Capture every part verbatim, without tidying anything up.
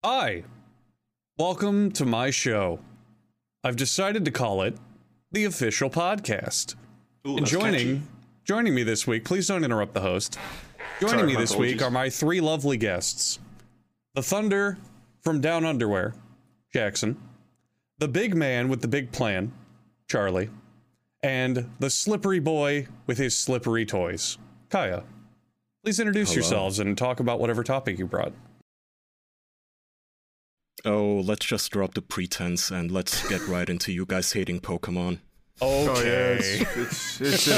Hi, welcome to my show. I've decided to call it the official podcast. Ooh, and joining, catchy. joining me this week, please don't interrupt the host. Joining Sorry, me my this apologies. week are my three lovely guests. The Thunder from Down Underwear, Jackson. The big man with the big plan, Charlie. And the slippery boy with his slippery toys, Kaya. Please introduce Hello. yourselves and talk about whatever topic you brought. Oh, let's just drop the pretense and let's get right into you guys hating Pokemon. Okay. Oh yeah, it's, it's, it's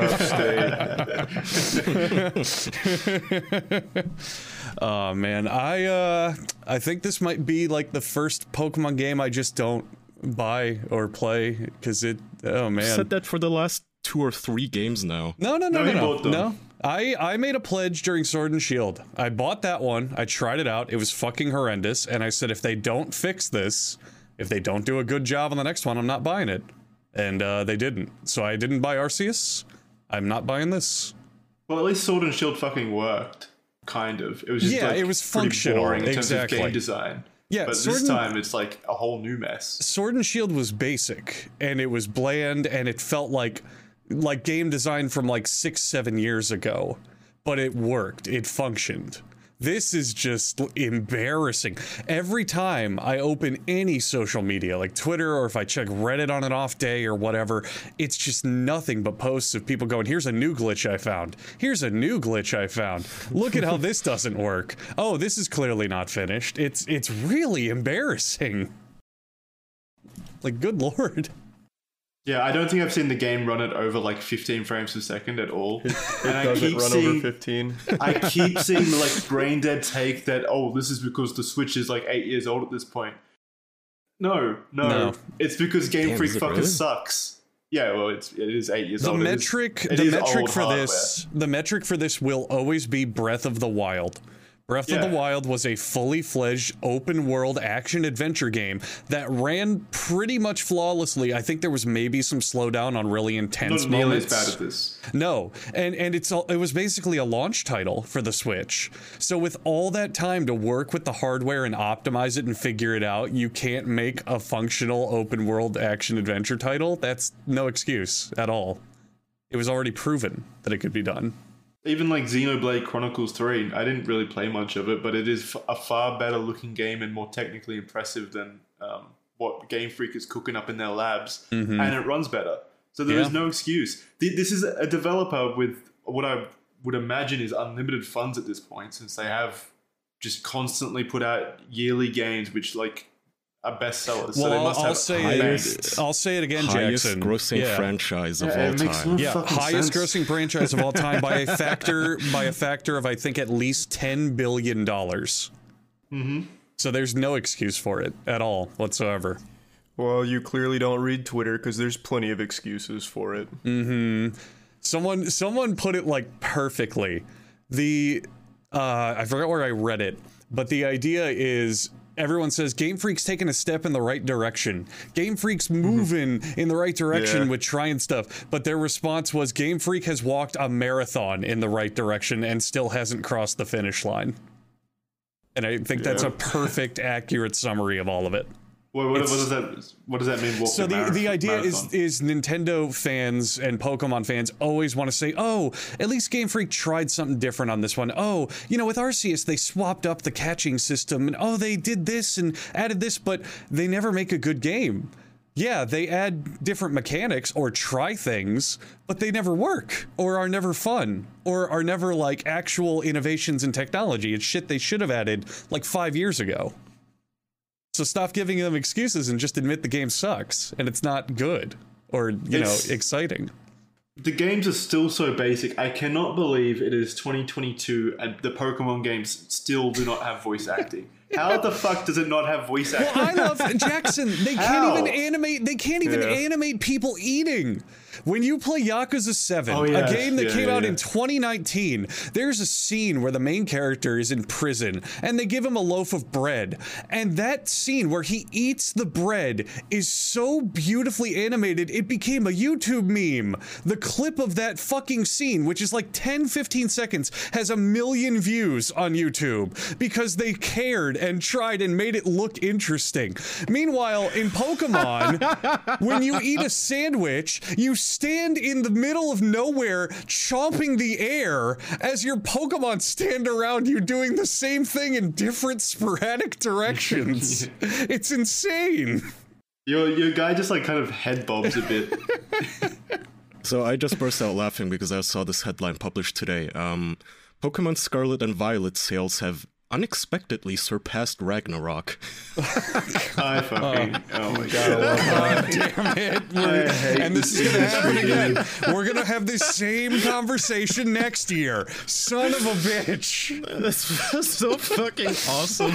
in a rough state. Oh man, I uh I think this might be like the first Pokemon game I just don't buy or play because it oh I've man. said that for the last two or three games now. No, no, no, No, no, he no. bought them. No. I, I made a pledge during Sword and Shield. I bought that one. I tried it out. It was fucking horrendous. And I said, if they don't fix this, if they don't do a good job on the next one, I'm not buying it. And uh, they didn't. So I didn't buy Arceus. I'm not buying this. Well, at least Sword and Shield fucking worked. Kind of. It was just Yeah, like, it was pretty functional, boring in exactly. terms of game design. Yeah, But Sword this and- time it's like a whole new mess. Sword and Shield was basic and it was bland and it felt like like game design from like six, seven years ago. But it worked. It functioned. This is just embarrassing. Every time I open any social media, like Twitter, or if I check Reddit on an off day or whatever, it's just nothing but posts of people going, here's a new glitch I found. Here's a new glitch I found. Look at how this doesn't work. Oh, this is clearly not finished. It's it's really embarrassing. Like, good lord. Yeah, I don't think I've seen the game run it over like fifteen frames per second at all. It And I doesn't keep run seeing- over fifteen. I keep seeing the like brain dead take that, oh, this is because the Switch is like eight years old at this point. No, no. No. It's because Game Damn, Freak is it fucking really? sucks. Yeah, well, it's, it is eight years The old. It is- metric, it the is metric old for hardware. this, the metric for this will always be Breath of the Wild. Breath of Yeah. the Wild was a fully fledged open world action adventure game that ran pretty much flawlessly. I think there was maybe some slowdown on really intense Not nearly as moments. bad at this. No, and and it's all, it was basically a launch title for the Switch. So with all that time to work with the hardware and optimize it and figure it out, you can't make a functional open world action adventure title. That's no excuse at all. It was already proven that it could be done. Even like Xenoblade Chronicles three, I didn't really play much of it, but it is f- a far better looking game and more technically impressive than um, what Game Freak is cooking up in their labs, and it runs better. So there is Mm-hmm. Yeah. no excuse. Th- This is a developer with what I would imagine is unlimited funds at this point, since they have just constantly put out yearly games, which like are bestsellers. so Well, they I'll, must I'll have say highest- it. I'll say it again, Highest Jackson. grossing yeah. franchise of Yeah, all it makes time. no Yeah, fucking highest sense. grossing franchise of all time by a factor by a factor of I think at least ten billion dollars. Mhm. So there's no excuse for it at all whatsoever. Well, you clearly don't read Twitter because there's plenty of excuses for it. Someone someone put it like perfectly. The uh, I forgot where I read it, but the idea is everyone says Game Freak's taking a step in the right direction. Game Freak's moving in the right direction Yeah. with trying stuff, but their response was Game Freak has walked a marathon in the right direction and still hasn't crossed the finish line. And I think that's Yeah. a perfect, accurate summary of all of it. What, what, what It's- does that? What does that mean? Walk So the the, marathon- the idea is marathon? is Nintendo fans and Pokemon fans always want to say, oh, at least Game Freak tried something different on this one. Oh, you know, with Arceus, they swapped up the catching system, and oh, they did this and added this, but they never make a good game. Yeah, they add different mechanics or try things, but they never work or are never fun or are never like actual innovations in technology. It's shit they should have added like five years ago. So stop giving them excuses and just admit the game sucks and it's not good or, you It's- know, exciting. The games are still so basic. I cannot believe it is twenty twenty-two and the Pokemon games still do not have voice acting. How the fuck does it not have voice acting? Well, I love Jackson. They can't How? even animate. They can't even Yeah. animate people eating. When you play Yakuza seven, Oh, yeah. a game that Yeah, came yeah, out yeah. in twenty nineteen, there's a scene where the main character is in prison and they give him a loaf of bread. And that scene where he eats the bread is so beautifully animated, it became a YouTube meme. The clip of that fucking scene, which is like ten, fifteen seconds, has a million views on YouTube because they cared and tried and made it look interesting. Meanwhile, in Pokemon, when you eat a sandwich, you stand in the middle of nowhere chomping the air as your Pokemon stand around you doing the same thing in different sporadic directions. It's insane. Your your guy just like kind of head bobs a bit. So I just burst out laughing because I saw this headline published today. Um, Pokemon Scarlet and Violet sales have unexpectedly surpassed Ragnarok. I fucking oh my god. God damn it. We're- I hate and this this is gonna happen industry, again. We're gonna have this same conversation next year. Son of a bitch. That's so fucking awesome.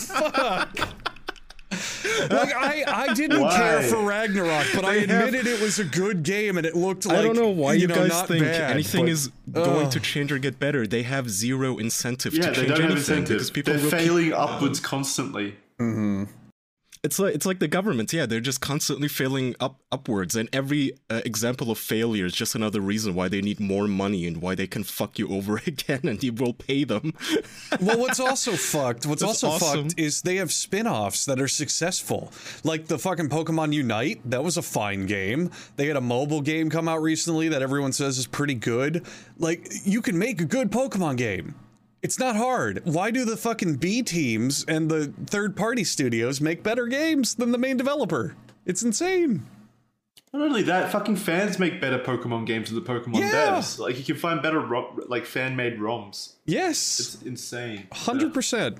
Like, I, I didn't Why? care for Ragnarok, but I They have- admitted it was a good game and it looked like, I don't know why you, know, guys not think bad, anything but- is going Ugh. to change or get better. They have zero incentive Yeah, to they change don't have anything because incentive. people They're will keep- failing upwards constantly. It's like it's like the government. Yeah, they're just constantly failing up upwards, and every uh, example of failure is just another reason why they need more money and why they can fuck you over again, and you will pay them. Well, what's also fucked, what's That's also awesome. fucked is they have spin-offs that are successful. Like the fucking Pokemon Unite, that was a fine game. They had a mobile game come out recently that everyone says is pretty good. Like, you can make a good Pokemon game. It's not hard. Why do the fucking B teams and the third-party studios make better games than the main developer? It's insane. Not only that, fucking fans make better Pokemon games than the Pokemon Yeah. devs. Like you can find better ro- like fan-made ROMs. Yes, It's insane. one hundred percent.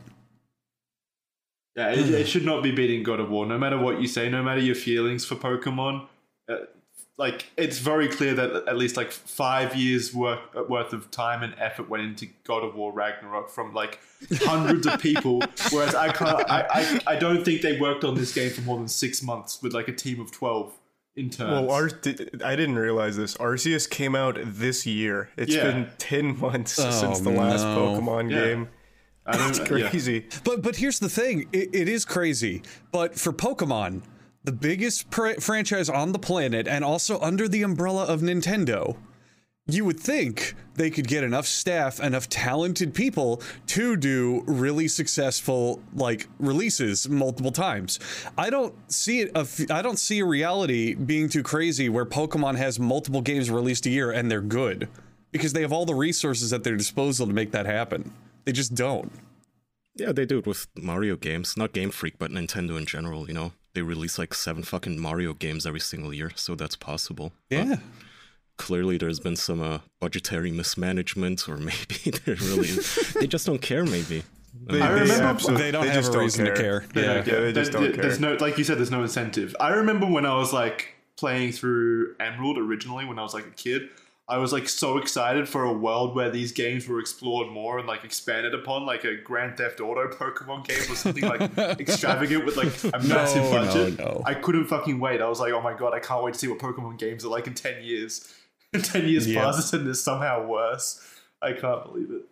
Yeah, it, it should not be beating God of War. No matter what you say, no matter your feelings for Pokemon, uh, like it's very clear that at least like five years worth worth of time and effort went into God of War Ragnarok from like hundreds of people. Whereas I can't, I, I, I don't think they worked on this game for more than six months with like a team of twelve interns. Well, Ar- I didn't realize this. Arceus came out this year. It's Yeah. been ten months Oh, since the last no. Pokemon Yeah. game. I don't, It's yeah. crazy. But but here's the thing, it, it is crazy. But for Pokemon, the biggest pr- franchise on the planet, and also under the umbrella of Nintendo, you would think they could get enough staff, enough talented people to do really successful like releases multiple times. I don't see it. I don't see a reality being too crazy where Pokemon has multiple games released a year and they're good because they have all the resources at their disposal to make that happen. They just don't. Yeah, they do it with Mario games. Not Game Freak, but Nintendo in general, you know? They release like seven fucking Mario games every single year, so that's possible. But Yeah. clearly there's been some uh, budgetary mismanagement, or maybe they're really... they just don't care, maybe. They, I they remember- absolutely- They don't they have just a reason to care. They Yeah. don't Yeah, they just There- don't there- care. There's no, like you said, there's no incentive. I remember when I was like playing through Emerald originally, when I was like a kid, I was like so excited for a world where these games were explored more and like expanded upon, like a Grand Theft Auto Pokemon game or something like extravagant with like a massive No, budget. no, no. I couldn't fucking wait. I was like, oh my god, I can't wait to see what Pokemon games are like in ten years. ten years Yeah. passes and it's somehow worse. I can't believe it.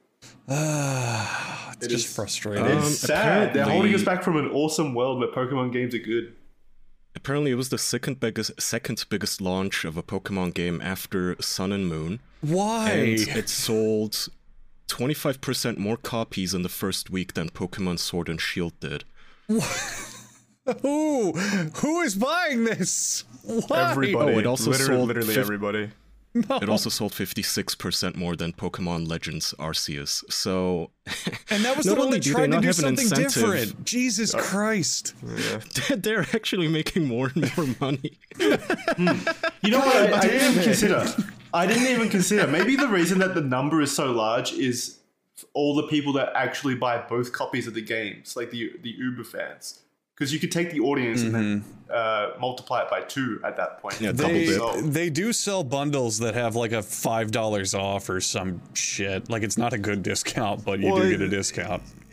It's It just is- frustrating. Um, It's sad. They're holding us apparently- back from an awesome world where Pokemon games are good. Apparently it was the second biggest, second biggest launch of a Pokemon game after Sun and Moon. Why? And it sold twenty-five percent more copies in the first week than Pokemon Sword and Shield did. Who? Who is buying this? Why? Everybody. Oh, it also literally, sold literally fif- everybody. It also sold fifty-six percent more than Pokemon Legends Arceus. So And that was not the one only that do they tried to not do have an something incentive- different. Jesus Christ. they're actually making more and more money. You know what? I, I didn't even consider. I didn't even consider. Maybe the reason that the number is so large is all the people that actually buy both copies of the games, like the the Uber fans. Because you could take the audience and then uh, multiply it by two at that point. Yeah, double They, dip. So- they do sell bundles that have like a five dollars off or some shit. Like, it's not a good discount, but you Well, do it- get a discount.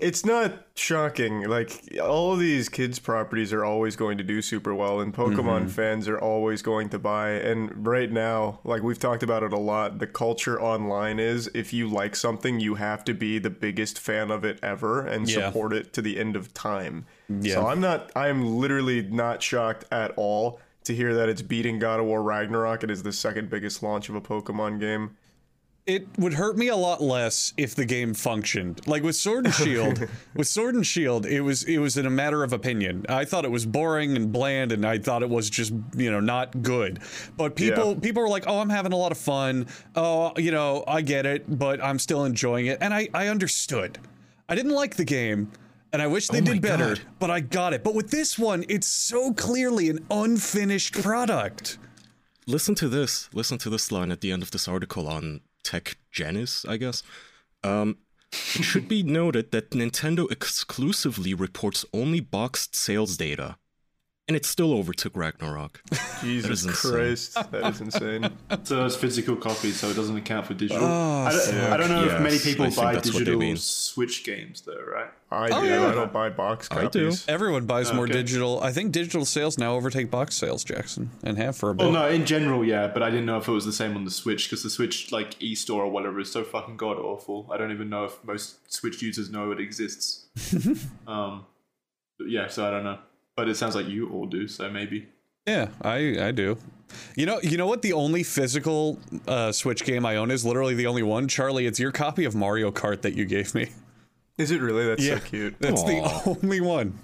it's not shocking. Like, all of these kids' properties are always going to do super well, and Pokemon Mm-hmm. fans are always going to buy. And right now, like we've talked about it a lot, the culture online is if you like something, you have to be the biggest fan of it ever and Yeah. support it to the end of time. Yeah. So I'm not, I'm literally not shocked at all to hear that it's beating God of War Ragnarok. It is the second biggest launch of a Pokemon game. It would hurt me a lot less if the game functioned. Like with Sword and Shield, with Sword and Shield, it was it was in a matter of opinion. I thought it was boring and bland, and I thought it was just, you know, not good. But people Yeah. people were like, "Oh, I'm having a lot of fun. Oh, you know, I get it, but I'm still enjoying it." And I I understood. I didn't like the game, and I wish they Oh my did better, God. but I got it. But with this one, it's so clearly an unfinished product. Listen to this. Listen to this line at the end of this article on Tech Genis, I guess. Um, it should be noted that Nintendo exclusively reports only boxed sales data, and it still overtook Ragnarok. Jesus is insane. Christ, that is insane. So it's physical copies, so it doesn't account for digital. Oh, I, don't, I don't know if many yes, people I think buy that's what they digital mean. Switch games, though, right? I Oh, do. yeah. I don't buy box I do. copies. Everyone buys more Okay. digital. I think digital sales now overtake box sales, Jackson, and have for a bit. Well, no, in general, yeah, but I didn't know if it was the same on the Switch, because the Switch, like, eStore or whatever, is so fucking god-awful. I don't even know if most Switch users know it exists. um, but yeah, so I don't know. But it sounds like you all do, so maybe. Yeah, I I do. You know, you know what? The only physical uh, Switch game I own is literally the only one. Charlie, it's your copy of Mario Kart that you gave me. Is it really? That's Yeah. so cute. That's Aw. the only one.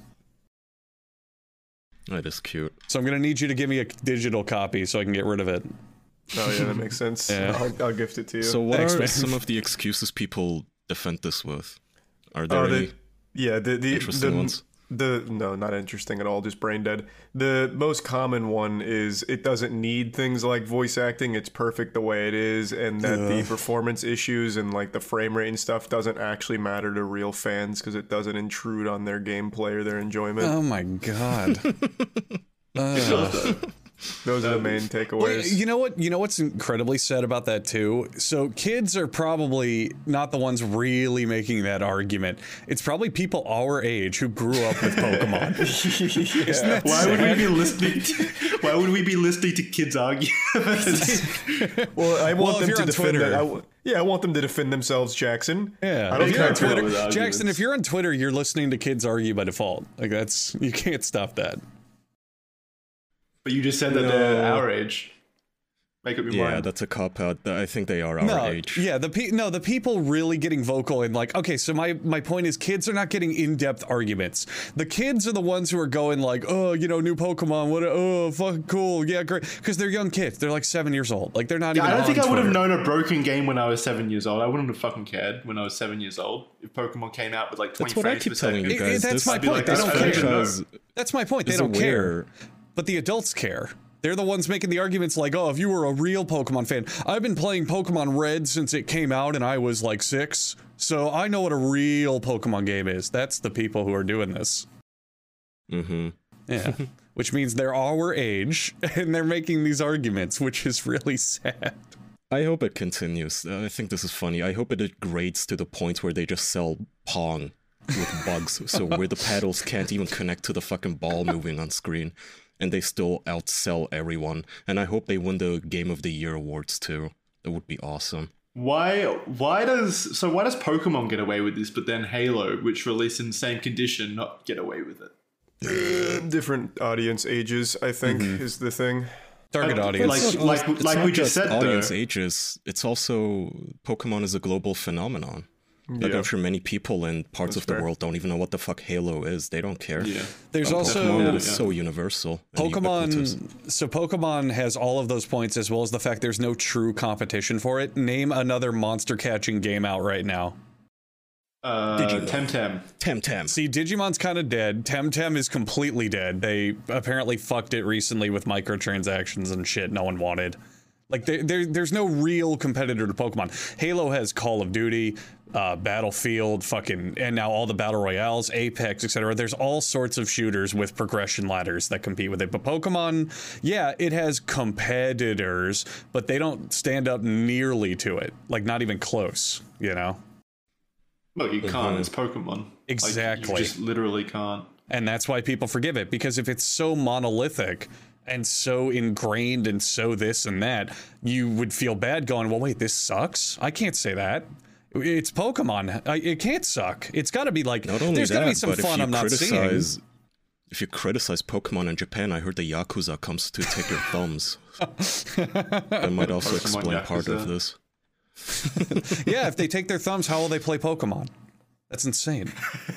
That is cute. So I'm gonna need you to give me a digital copy so I can get rid of it. Oh yeah, that makes sense. Yeah. I'll, I'll gift it to you. So what Thanks, are man. some of the excuses people defend this with? Are there Oh, any the, yeah, the the interesting the, ones? The no, not interesting at all. Just brain dead. The most common one is it doesn't need things like voice acting. It's perfect the way it is, and that the performance issues and like the frame rate and stuff doesn't actually matter to real fans because it doesn't intrude on their gameplay or their enjoyment. Oh my god. Uh, Those are the main well, takeaways. you know what? You know what's incredibly sad about that too? So kids are probably not the ones really making that argument. It's probably people our age who grew up with Pokemon. Isn't that Why would we sad? be listening? To, why would we be listening to kids argue? Well, I want if them you're to on defend. Twitter- Their, I w- yeah, I want them to defend themselves, Jackson. Yeah, I don't if you're on care. Twitter, with arguments. Jackson, if you're on Twitter, you're listening to kids argue by default. Like that's you can't stop that. But you just said that No. they're our age. Make up your Yeah, mind. that's a cop out. I think they are our No, age. yeah, the pe- no, the people really getting vocal and like, okay, so my my point is, kids are not getting in-depth arguments. The kids are the ones who are going like, oh, you know, new Pokemon, what? Oh, fucking cool, yeah, great, because they're young kids. They're like seven years old. Like they're not Yeah, even. I don't on think I would have Twitter. known a broken game when I was seven years old. I wouldn't have fucking cared when I was seven years old. If Pokemon came out with like twenty That's what I frames keep per telling second. you It- it- guys. that's This- my I'd be point. like, They this don't care. franchise- That's my point. They is don't aware- care. But the adults care. They're the ones making the arguments like, oh, if you were a real Pokemon fan, I've been playing Pokemon Red since it came out and I was like six. So I know what a real Pokemon game is. That's the people who are doing this. Mm-hmm. Yeah. Which means they're our age and they're making these arguments, which is really sad. I hope it continues. Uh, I think this is funny. I hope it degrades to the point where they just sell Pong with bugs, so where the paddles can't even connect to the fucking ball moving on screen, and they still outsell everyone. And I hope they win the Game of the Year awards too. That would be awesome. Why? Why does so? Why does Pokemon get away with this, but then Halo, which released in the same condition, not get away with it? Different audience ages, I think, is the thing. Target Uh, audience. like- It's not- like- it's like not we just said, audience though. ages. It's also Pokemon is a global phenomenon. Like Yeah. I'm sure many people in parts That's of the fair. world don't even know what the fuck Halo is. They don't care. Yeah. There's Um, also Pokemon Yeah, is yeah. so universal. and ubiquitous. Pokemon. So Pokemon has all of those points, as well as the fact there's no true competition for it. Name another monster catching game out right now. Uh, Digimon. Temtem. Temtem. See, Digimon's kind of dead. Temtem is completely dead. They apparently fucked it recently with microtransactions and shit no one wanted. Like, there, there, there's no real competitor to Pokemon. Halo has Call of Duty, uh, Battlefield, fucking, and now all the Battle Royales, Apex, et cetera. There's all sorts of shooters with progression ladders that compete with it. But Pokemon, yeah, it has competitors, but they don't stand up nearly to it. Like, not even close, you know? Well, you can't. Mhm. It's Pokemon. Exactly. Like, you just literally can't. And that's why people forgive it, because if it's so monolithic and so ingrained and so this and that, you would feel bad going, well, wait, this sucks? I can't say that. It's Pokemon. I, it can't suck. It's got to be like, Not only there's got to that, be some but if fun you I'm not seeing. criticize, if you criticize Pokemon in Japan, I heard the Yakuza comes to take your thumbs. That might also Pokemon explain part Yakuza. of this. Yeah, if they take their thumbs, how will they play Pokemon? That's insane.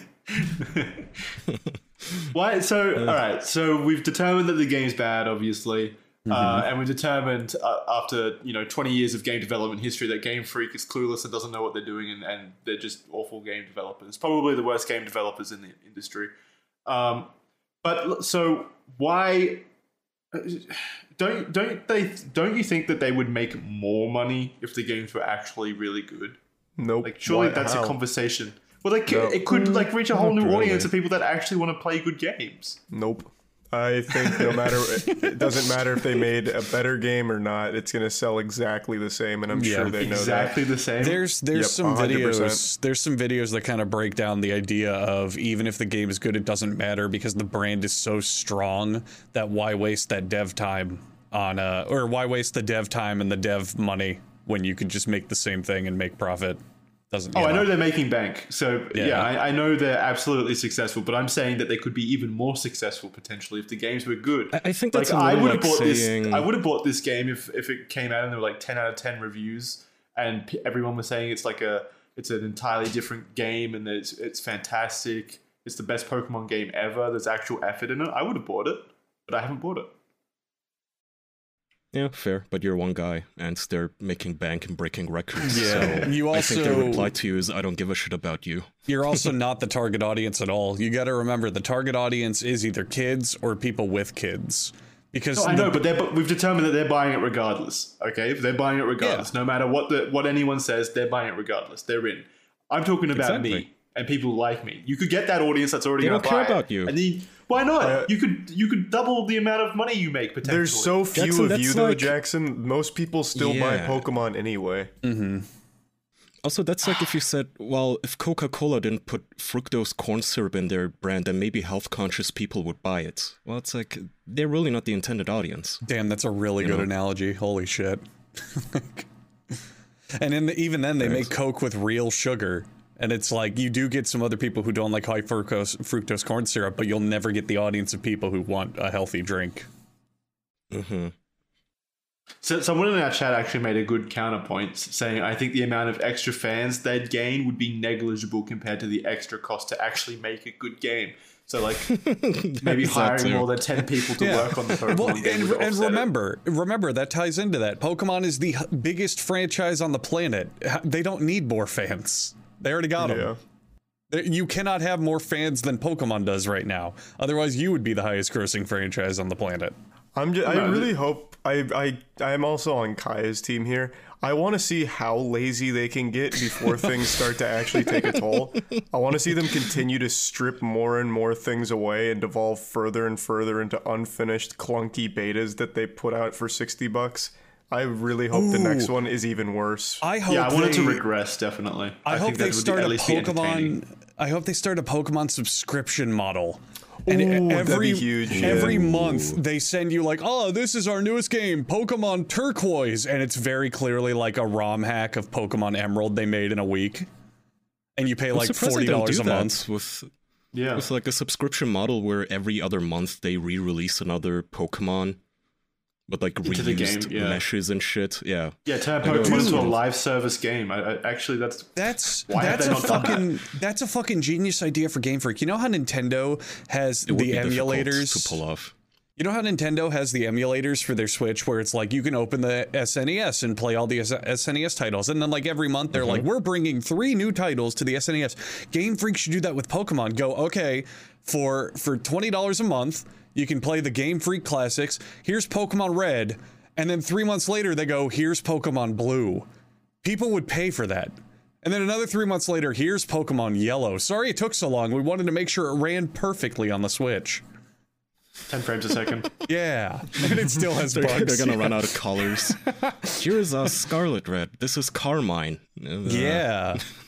Why? So, all right. So we've determined that the game's bad, obviously, Mm-hmm. uh, and we've determined uh, after you know twenty years of game development history that Game Freak is clueless and doesn't know what they're doing, and, and they're just awful game developers. Probably the worst game developers in the industry. Um, but so why don't don't they don't you think that they would make more money if the games were actually really good? Nope. Like, surely Why- that's how? a conversation. Well, like No. it could like reach a whole Not new really. audience of people that actually want to play good games. Nope. I think no matter it doesn't matter if they made a better game or not, it's going to sell exactly the same, and I'm Yeah, sure they know Exactly the same. There's there's Yep, some one hundred videos percent. there's some videos that kind of break down the idea of even if the game is good, it doesn't matter because the brand is so strong that why waste that dev time on uh or why waste the dev time and the dev money when you could just make the same thing and make profit. Doesn't Oh, you I know they're making bank. So yeah, Yeah. I, I know they're absolutely successful. But I'm saying that they could be even more successful potentially if the games were good. I, I think that's like a I little would have like bought saying... this. I would have bought this game if, if it came out and there were like ten out of ten reviews, and p- everyone was saying it's like a it's an entirely different game and it's it's fantastic. It's the best Pokemon game ever. There's actual effort in it. I would have bought it, but I haven't bought it. Yeah, fair, but you're one guy, and they're making bank and breaking records. Yeah, so you I think their also- reply to you is, I don't give a shit about you. You're also not the target audience at all. You got to remember the target audience is either kids or people with kids. Because No, I the- know, but they're but we've determined that they're buying it regardless. Okay, they're buying it regardless. No matter what the what anyone says, they're buying it regardless. They're in. I'm talking about Exactly. me and people like me. You could get that audience that's already They going don't to care buy about it. you. And then, why not? Uh, you could you could double the amount of money you make potentially. There's so few Jackson, of that's you, though, like- Jackson. Most people still buy Yeah. Pokemon anyway. Also, that's like if you said, well, if Coca-Cola didn't put fructose corn syrup in their brand, then maybe health-conscious people would buy it. Well, it's like, they're really not the intended audience. Damn, that's a really good know? analogy. Holy shit. And in the, even then, they Thanks. make Coke with real sugar. And it's like, you do get some other people who don't like high fructose, fructose corn syrup, but you'll never get the audience of people who want a healthy drink. Mm-hmm. So someone in our chat actually made a good counterpoint, saying, "I think the amount of extra fans they'd gain would be negligible compared to the extra cost to actually make a good game." So like maybe hiring more than ten people to Yeah. work on the Pokemon Well, game and, would and offset it. remember, remember that ties into that. Pokemon is the h- biggest franchise on the planet. H- They don't need more fans. They already got them. Yeah. There- You cannot have more fans than Pokemon does right now. Otherwise, you would be the highest grossing franchise on the planet. I'm just, I No, really th- hope I I I am also on Kaya's team here. I want to see how lazy they can get before things start to actually take a toll. I want to see them continue to strip more and more things away and devolve further and further into unfinished clunky betas that they put out for sixty bucks. I really hope the next one is even worse. I hope Yeah, I want it to they- regress definitely. I, hope think they that would start at a least be entertaining. Pokemon. I hope they start a Pokemon subscription model. And Ooh, every that'd be huge, yeah. every month they send you like, oh, this is our newest game, Pokemon Turquoise, and it's very clearly like a ROM hack of Pokemon Emerald they made in a week, and you pay I'm like surprised forty they don't dollars do a that month. with Yeah. with like a subscription model where every other month they re-release another Pokemon, but like Into the reused game, yeah. meshes and shit. Yeah. Yeah, turn go, Pokemon into a "Dude." live service game. I, I, actually, that's That's Why have that's they a not done fucking that's a fucking genius idea for Game Freak. You know how Nintendo has It would the be difficult emulators to pull off. You know how Nintendo has the emulators for their Switch where it's like you can open the S N E S and play all the S N E S titles, and then like every month they're like, we're bringing three new titles to the S N E S. Game Freak should do that with Pokemon. Go, okay, for for twenty dollars a month, you can play the Game Freak classics. Here's Pokemon Red, and then three months later they go, here's Pokemon Blue. People would pay for that. And then another three months later, here's Pokemon Yellow. Sorry it took so long. We wanted to make sure it ran perfectly on the Switch. ten frames a second. Yeah, and it still has They're, bugs. they're gonna run out of colors. Here's a Scarlet Red. This is Carmine. Uh, Yeah.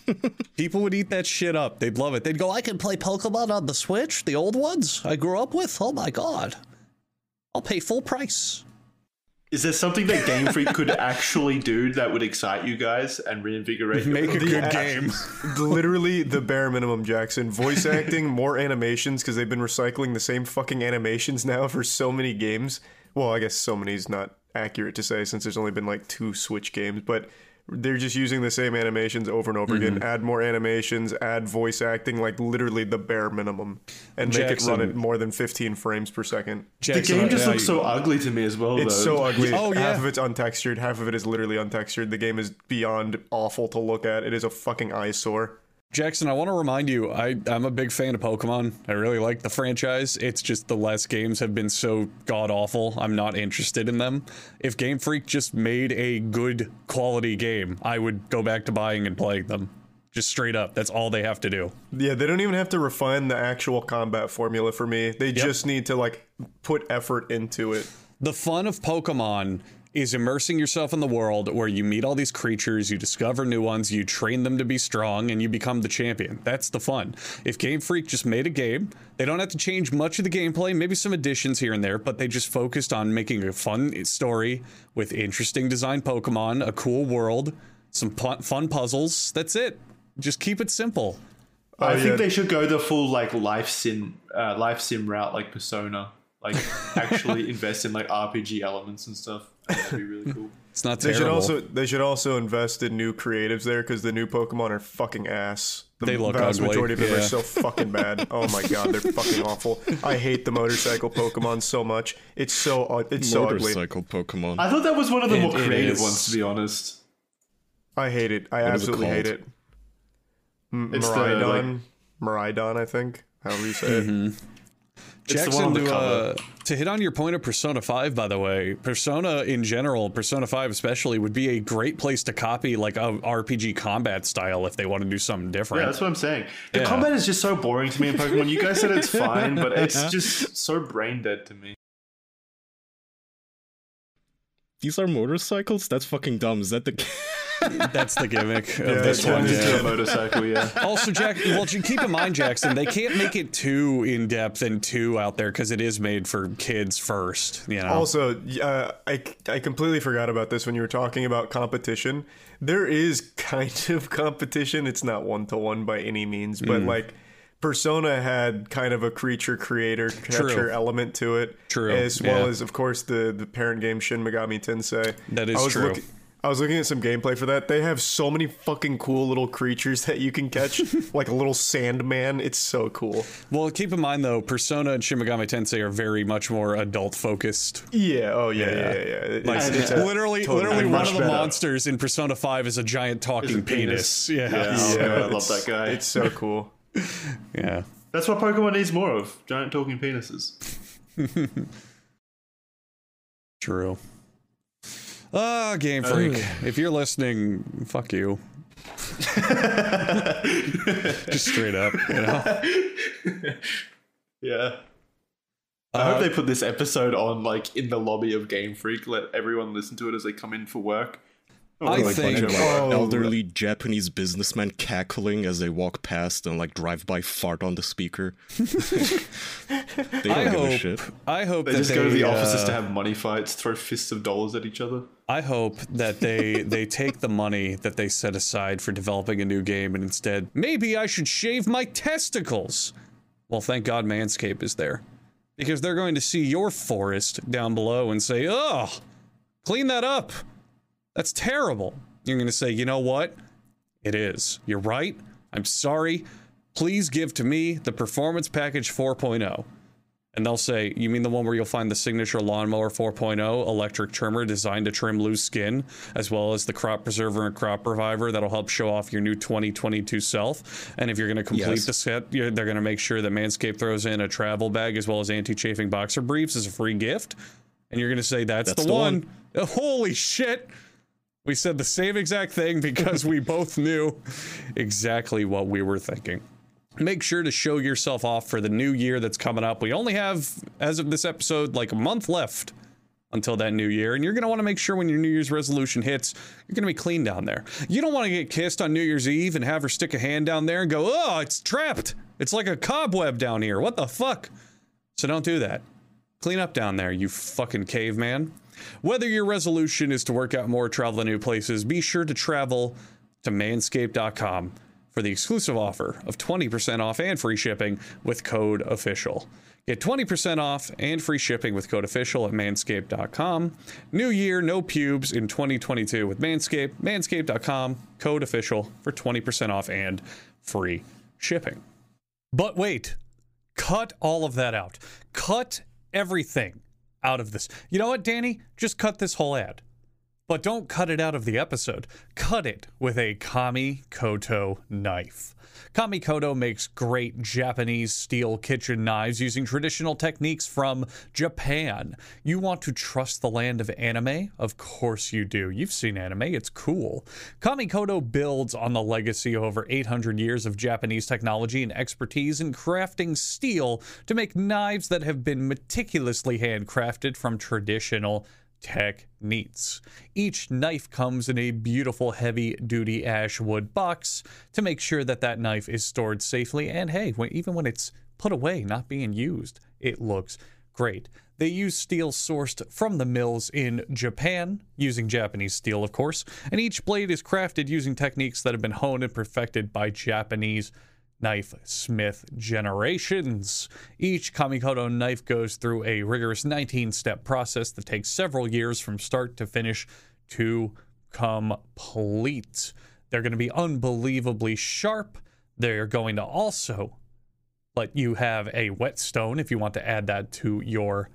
People would eat that shit up. They'd love it. They'd go, I can play Pokemon on the Switch, the old ones I grew up with. Oh my god. I'll pay full price. Is there something that Game Freak could actually do that would excite you guys and reinvigorate your Make a hobby? good game. Literally the bare minimum, Jackson. Voice acting, more animations, because they've been recycling the same fucking animations now for so many games. Well, I guess so many is not accurate to say since there's only been like two Switch games, but they're just using the same animations over and over mm-hmm. again. Add more animations, add voice acting, like literally the bare minimum, and Jackson. make it run at more than fifteen frames per second. Jackson, the game just yeah, looks so ugly to me as well, It's though. so ugly. Oh, yeah. Half of it's untextured, half of it is literally untextured. The game is beyond awful to look at. It is a fucking eyesore. Jackson, I want to remind you, I, I'm a big fan of Pokemon. I really like the franchise. It's just the last games have been so god-awful, I'm not interested in them. If Game Freak just made a good quality game, I would go back to buying and playing them. Just straight up. That's all they have to do. Yeah, they don't even have to refine the actual combat formula for me. They yep. just need to, like, put effort into it. The fun of Pokemon is immersing yourself in the world where you meet all these creatures, you discover new ones, you train them to be strong, and you become the champion. That's the fun. If Game Freak just made a game, they don't have to change much of the gameplay, maybe some additions here and there, but they just focused on making a fun story with interesting designed Pokemon, a cool world, some pu- fun puzzles. That's it. Just keep it simple. I Oh, think yeah. they should go the full like life sim, uh, life sim route, like Persona. Like actually invest in like R P G elements and stuff. That'd be really cool. It's not They terrible. should also they should also invest in new creatives there because the new Pokemon are fucking ass. The They look vast ugly, majority of them yeah. are so fucking bad. Oh my god, they're fucking awful. I hate the motorcycle Pokemon so much. It's so uh, it's so ugly. Motorcycle Pokemon. I thought that was one of the It- more it creative is. ones, to be honest. I hate it. I is it absolutely hate called? it. M- It's the, Miraidon, Miraidon, I think. However you say Mm-hmm. it. It's the one Jackson, on the to, cover. uh, to hit on your point of Persona five, by the way, Persona in general, Persona five especially, would be a great place to copy like a R P G combat style if they want to do something different. Yeah, that's what I'm saying. The Yeah. combat is just so boring to me in Pokemon. You guys said it's fine, but it's just so brain dead to me. These are motorcycles? That's fucking dumb. Is that the... That's the gimmick of Yeah, this it's one. Turns into Yeah. a motorcycle, yeah. Also, Jack, well, you keep in mind, Jackson, they can't make it too in depth and too out there because it is made for kids first. You know. Also, uh, I, I completely forgot about this when you were talking about competition. There is kind of competition. It's not one-to-one by any means, but Mm. like Persona had kind of a creature creator catcher True. element to it. True, As well yeah. as, of course, the, the parent game Shin Megami Tensei. That is I was true. Looking, I was looking at some gameplay for that. They have so many fucking cool little creatures that you can catch, like a little Sandman. It's so cool. Well, keep in mind though, Persona and Shin Megami Tensei are very much more adult focused. Yeah. Oh yeah. Yeah. Yeah. Yeah. yeah. Like It's- it's a- literally, totally literally one much of the better. monsters in Persona five is a giant talking a penis. penis. Yeah. Yeah. Oh, yeah, God, I love it's- that guy. It's so cool. Yeah. That's what Pokemon needs more of. Giant talking penises. True. Ah, Game Freak. If you're listening, fuck you. Just straight up, you know. Yeah. I Uh, hope they put this episode on like in the lobby of Game Freak. Let everyone listen to it as they come in for work. Oh, I like, think- bunch of, Oh. elderly Japanese businessmen cackling as they walk past and like drive by fart on the speaker. They don't I give a hope. shit. I hope They that just they go to the uh, offices to have money fights, throw fists of dollars at each other. I hope that they they take the money that they set aside for developing a new game and instead, maybe I should shave my testicles. Well, thank God Manscaped is there. Because they're going to see your forest down below and say, "Oh, clean that up. That's terrible." You're going to say, "You know what? It is. You're right. I'm sorry. Please give to me the Performance Package four point oh." And they'll say, "You mean the one where you'll find the signature lawnmower four point oh electric trimmer designed to trim loose skin, as well as the crop preserver and crop reviver that'll help show off your new twenty twenty-two self? And if you're going to complete Yes. the set, you're, they're going to make sure that Manscaped throws in a travel bag as well as anti-chafing boxer briefs as a free gift." And you're going to say, "That's, That's the, the one. Holy shit. We said the same exact thing because we both knew exactly what we were thinking. Make sure to show yourself off for the new year that's coming up. We only have, as of this episode, like a month left until that new year. And you're going to want to make sure when your New Year's resolution hits, you're going to be clean down there. You don't want to get kissed on New Year's Eve and have her stick a hand down there and go, oh, it's trapped. It's like a cobweb down here. What the fuck? So don't do that. Clean up down there, you fucking caveman. Whether your resolution is to work out more, travel to new places, be sure to travel to manscaped dot com for the exclusive offer of twenty percent off and free shipping with code official. Get twenty percent off and free shipping with code official at manscaped dot com. New year, no pubes in twenty twenty-two with Manscaped. manscaped dot com, code official for twenty percent off and free shipping. But wait, cut all of that out. Cut everything out of this. You know what, Danny? Just cut this whole ad. But don't cut it out of the episode. Cut it with a Kami Koto knife. Kami Koto makes great Japanese steel kitchen knives using traditional techniques from Japan. You want to trust the land of anime? Of course you do. You've seen anime. It's cool. Kami Koto builds on the legacy of over eight hundred years of Japanese technology and expertise in crafting steel to make knives that have been meticulously handcrafted from traditional techniques. Each knife comes in a beautiful heavy-duty ash wood box to make sure that that knife is stored safely, and hey, when, even when it's put away, not being used, it looks great. They use steel sourced from the mills in Japan, using Japanese steel, of course, and each blade is crafted using techniques that have been honed and perfected by Japanese knife smith generations. Each Kami Koto knife goes through a rigorous nineteen-step process that takes several years from start to finish to complete. They're going to be unbelievably sharp. They're going to also let you have a whetstone if you want to add that to your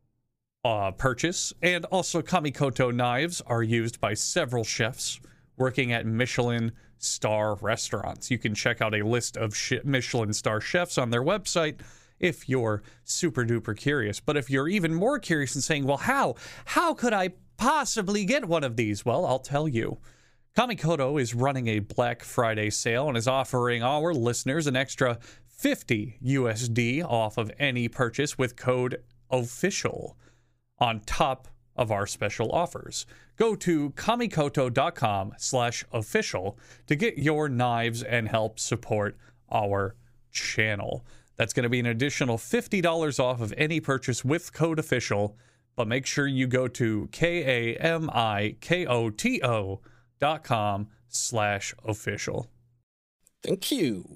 uh, purchase. And also, Kami Koto knives are used by several chefs working at Michelin star restaurants. You can check out a list of sh- Michelin star chefs on their website if you're super duper curious. But if you're even more curious and saying, well, how? How could I possibly get one of these? Well, I'll tell you. Kami Koto is running a Black Friday sale and is offering our listeners an extra fifty U S D off of any purchase with code OFFICIAL on top of our special offers. Go to kamikoto dot com slash official to get your knives and help support our channel. That's going to be an additional fifty dollars off of any purchase with code official, but make sure you go to K-A-M-I-K-O-T-O dot com slash official. Thank you.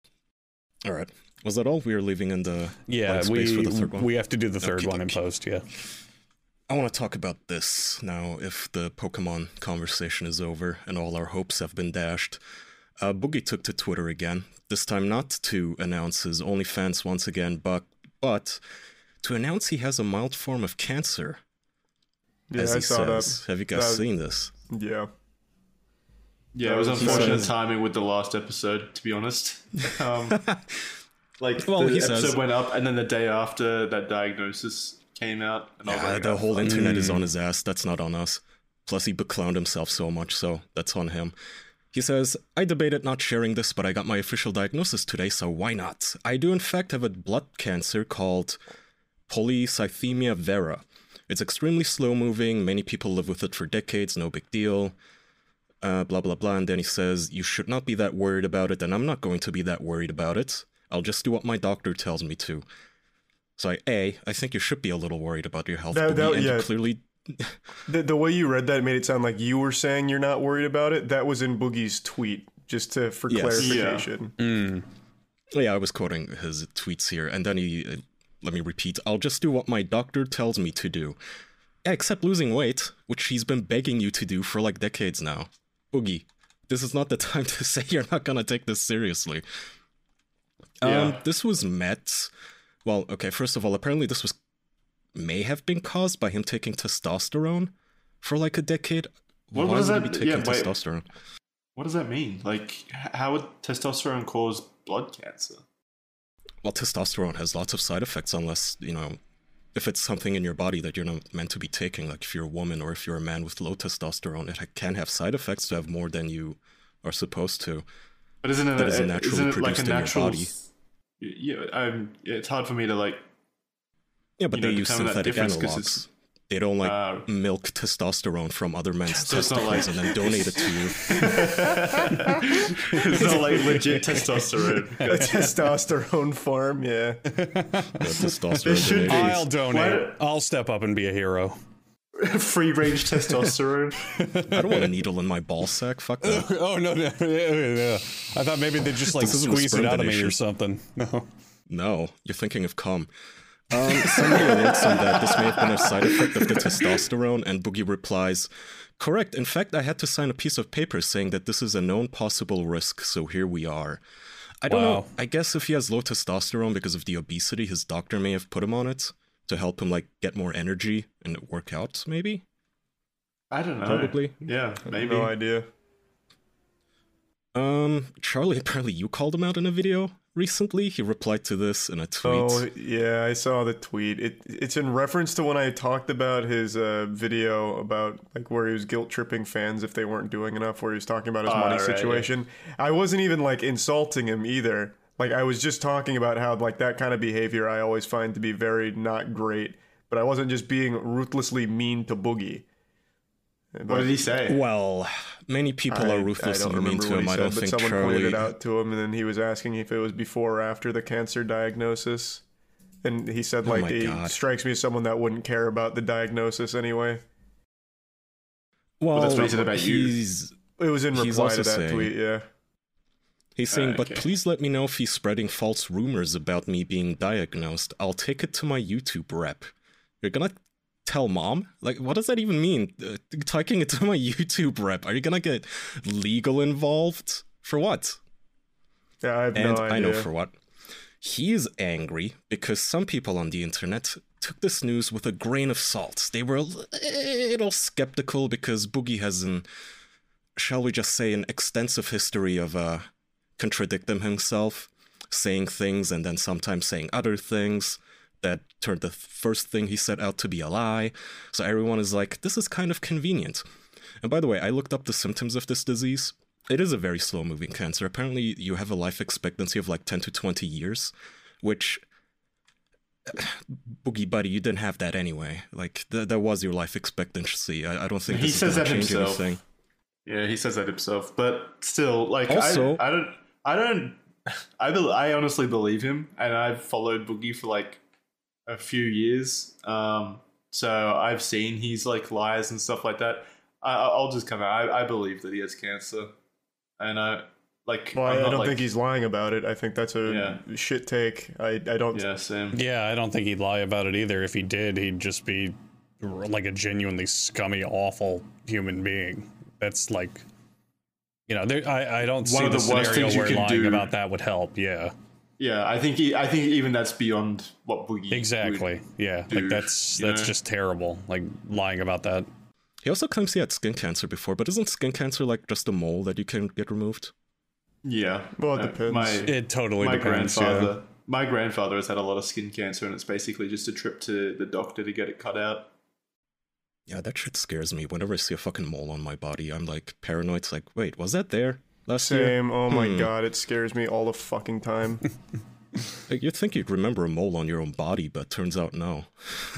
All right. Was that all? We are leaving in the yeah, space we, for the third one? we have to do the third okay, one in okay. post, yeah. I want to talk about this now if the Pokemon conversation is over and all our hopes have been dashed. Uh, Boogie took to Twitter again, this time not to announce his OnlyFans once again, but, but to announce he has a mild form of cancer. Yeah, as I he saw says. that. Have you guys That- seen this? Yeah. Yeah, it was He unfortunate says- timing with the last episode, to be honest. Um, like, Well, the he episode says- went up, and then the day after, that diagnosis came out. And I was Yeah, like, the oh, whole fuck. internet is on his ass. That's not on us. Plus, he beclowned himself so much, so that's on him. He says, I debated not sharing this, but I got my official diagnosis today, so why not? I do, in fact, have a blood cancer called polycythemia vera. It's extremely slow-moving. Many people live with it for decades. No big deal. Uh, blah, blah, blah. And then he says, you should not be that worried about it, and I'm not going to be that worried about it. I'll just do what my doctor tells me to. So, I, A, I think you should be a little worried about your health. That- Boogie, that- and yeah. you clearly... The, the way you read that made it sound like you were saying you're not worried about it. That was in Boogie's tweet, just to for Yes. clarification. Mm. Yeah, I was quoting his tweets here, and then he... Uh, let me repeat. I'll just do what my doctor tells me to do. Yeah, except losing weight, which he's been begging you to do for like decades now. Boogie, this is not the time to say you're not gonna take this seriously. Um, Yeah. this was met... Well, okay, first of all, apparently this was may have been caused by him taking testosterone for like a decade. What- Why what does would that- he be taking yeah, wait. testosterone? What does that mean? Like, h- how would testosterone cause blood cancer? Well, testosterone has lots of side effects unless, you know, if it's something in your body that you're not meant to be taking, like if you're a woman or if you're a man with low testosterone, it ha- can have side effects to have more than you are supposed to. But isn't it, That isn't a- naturally isn't it like produced a in your natural? body. Yeah, um, it's hard for me to like. Yeah, but You they know, use determine that synthetic difference 'cause analogs. it's- They don't like Uh, milk testosterone from other men's So it's not testicles like- and then donate it to you. It's not like legit testosterone. A testosterone farm, yeah. The testosterone should donation. be. I'll donate. Why- I'll step up and be a hero. Free range testosterone. I don't want a needle in my ball sack. Fuck that. Oh no, no, yeah, yeah. I thought maybe they just like This isn't a squeeze it sperm out of me donation. or something. No. No, you're thinking of cum. Um, somebody alerts him that this may have been a side effect of the testosterone, and Boogie replies, "Correct. In fact, I had to sign a piece of paper saying that this is a known possible risk, so here we are." I don't Wow. know. I guess if he has low testosterone because of the obesity, his doctor may have put him on it to help him like get more energy and work out, maybe? I don't know. Probably. Yeah, maybe. No idea. Um, Charlie, apparently you called him out in a video recently. He replied to this in a tweet. Oh yeah, I saw the tweet. It it's in reference to when I talked about his uh, video about like where he was guilt tripping fans if they weren't doing enough, where he was talking about his Ah, money right, yeah. situation. I wasn't even like insulting him either. Like I was just talking about how like that kind of behavior I always find to be very not great. But I wasn't just being ruthlessly mean to Boogie. What did he say? Well, many people I, are I ruthlessly don't mean remember to what him. he I said, don't but think someone Charlie. pointed it out to him, and then he was asking if it was before or after the cancer diagnosis. And he said, Oh like, my he God. strikes me as someone that wouldn't care about the diagnosis anyway. Well, that's what he said about you. he's It was in He's reply also to that saying- tweet, yeah. he's saying, Uh, but okay. please let me know if he's spreading false rumors about me being diagnosed. I'll take it to my YouTube rep. You're gonna tell mom? Like, what does that even mean? Uh, taking it to my YouTube rep. Are you gonna get legal involved? For what? Yeah, I have And no idea. I know for what. He is angry because some people on the internet took this news with a grain of salt. They were a little skeptical because Boogie has an, shall we just say, an extensive history of uh, contradicting himself, saying things and then sometimes saying other things that turned the first thing he set out to be a lie. So everyone is like, this is kind of convenient. And by the way, I looked up the symptoms of this disease. It is a very slow-moving cancer. Apparently, you have a life expectancy of like ten to twenty years, which, Boogie Buddy, you didn't have that anyway. Like, th- that was your life expectancy. I, I don't think He this is says gonna that change himself. anything. Yeah, he says that himself. But still, like, Also- I, I don't, I don't, I, bel I honestly believe him, and I've followed Boogie for like a few years. Um, so I've seen his like lies and stuff like that. I, I'll just come out. I, I believe that he has cancer, and I like. Well, I'm I, I not, don't like- think he's lying about it. I think that's a shit take. I, I don't. Yeah, same. Yeah, I don't think he'd lie about it either. If he did, he'd just be r- like a genuinely scummy, awful human being. That's like, you know, there, I I don't One see of the, the worst scenario things you where can lying do. about that would help. Yeah, Yeah, I think he, I think even that's beyond what Boogie. exactly. Yeah, do, like that's you that's know? just terrible. Like lying about that. He also claims he had skin cancer before, but isn't skin cancer like just a mole that you can get removed? Yeah. Well, it Uh, depends. My, It totally my depends. grandfather. Yeah. My grandfather has had a lot of skin cancer, and it's basically just a trip to the doctor to get it cut out. Yeah, that shit scares me. Whenever I see a fucking mole on my body, I'm like paranoid. It's like, wait, was that there last year? Same. Oh my Hmm. god, it scares me all the fucking time. Like, you'd think you'd remember a mole on your own body, but turns out no.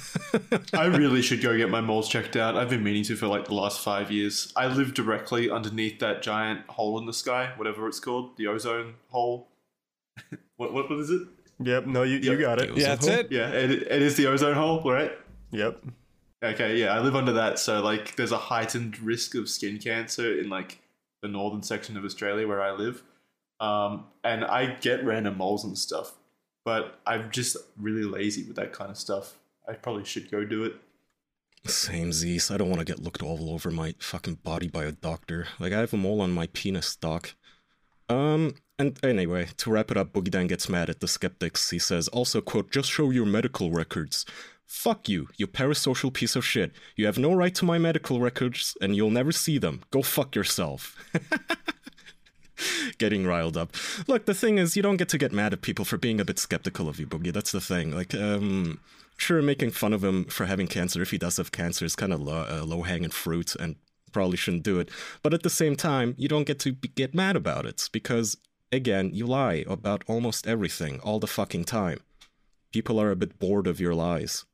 I really should go get my moles checked out. I've been meaning to for like the last five years. I live directly underneath that giant hole in the sky, whatever it's called, the ozone hole. what, what what is it? Yep. No, you you Yep. got it. Yeah, that's it. Yeah, it, it is the ozone hole, right? Yep. Okay, yeah, I live under that, so like there's a heightened risk of skin cancer in like the northern section of Australia where I live. Um, and I get random moles and stuff, but I'm just really lazy with that kind of stuff. I probably should go do it. Same Zeus. I don't want to get looked all over my fucking body by a doctor. Like, I have a mole on my penis, doc. Um, and anyway, to wrap it up, Boogie Dan gets mad at the skeptics. He says, also, quote, just show your medical records. Fuck you, you parasocial piece of shit. You have no right to my medical records, and you'll never see them. Go fuck yourself. Getting riled up. Look, the thing is, you don't get to get mad at people for being a bit skeptical of you, Boogie. That's the thing. Like, um, sure, making fun of him for having cancer, if he does have cancer, is kind of low, uh, low-hanging fruit and probably shouldn't do it. But at the same time, you don't get to be, get mad about it because, again, you lie about almost everything all the fucking time. People are a bit bored of your lies.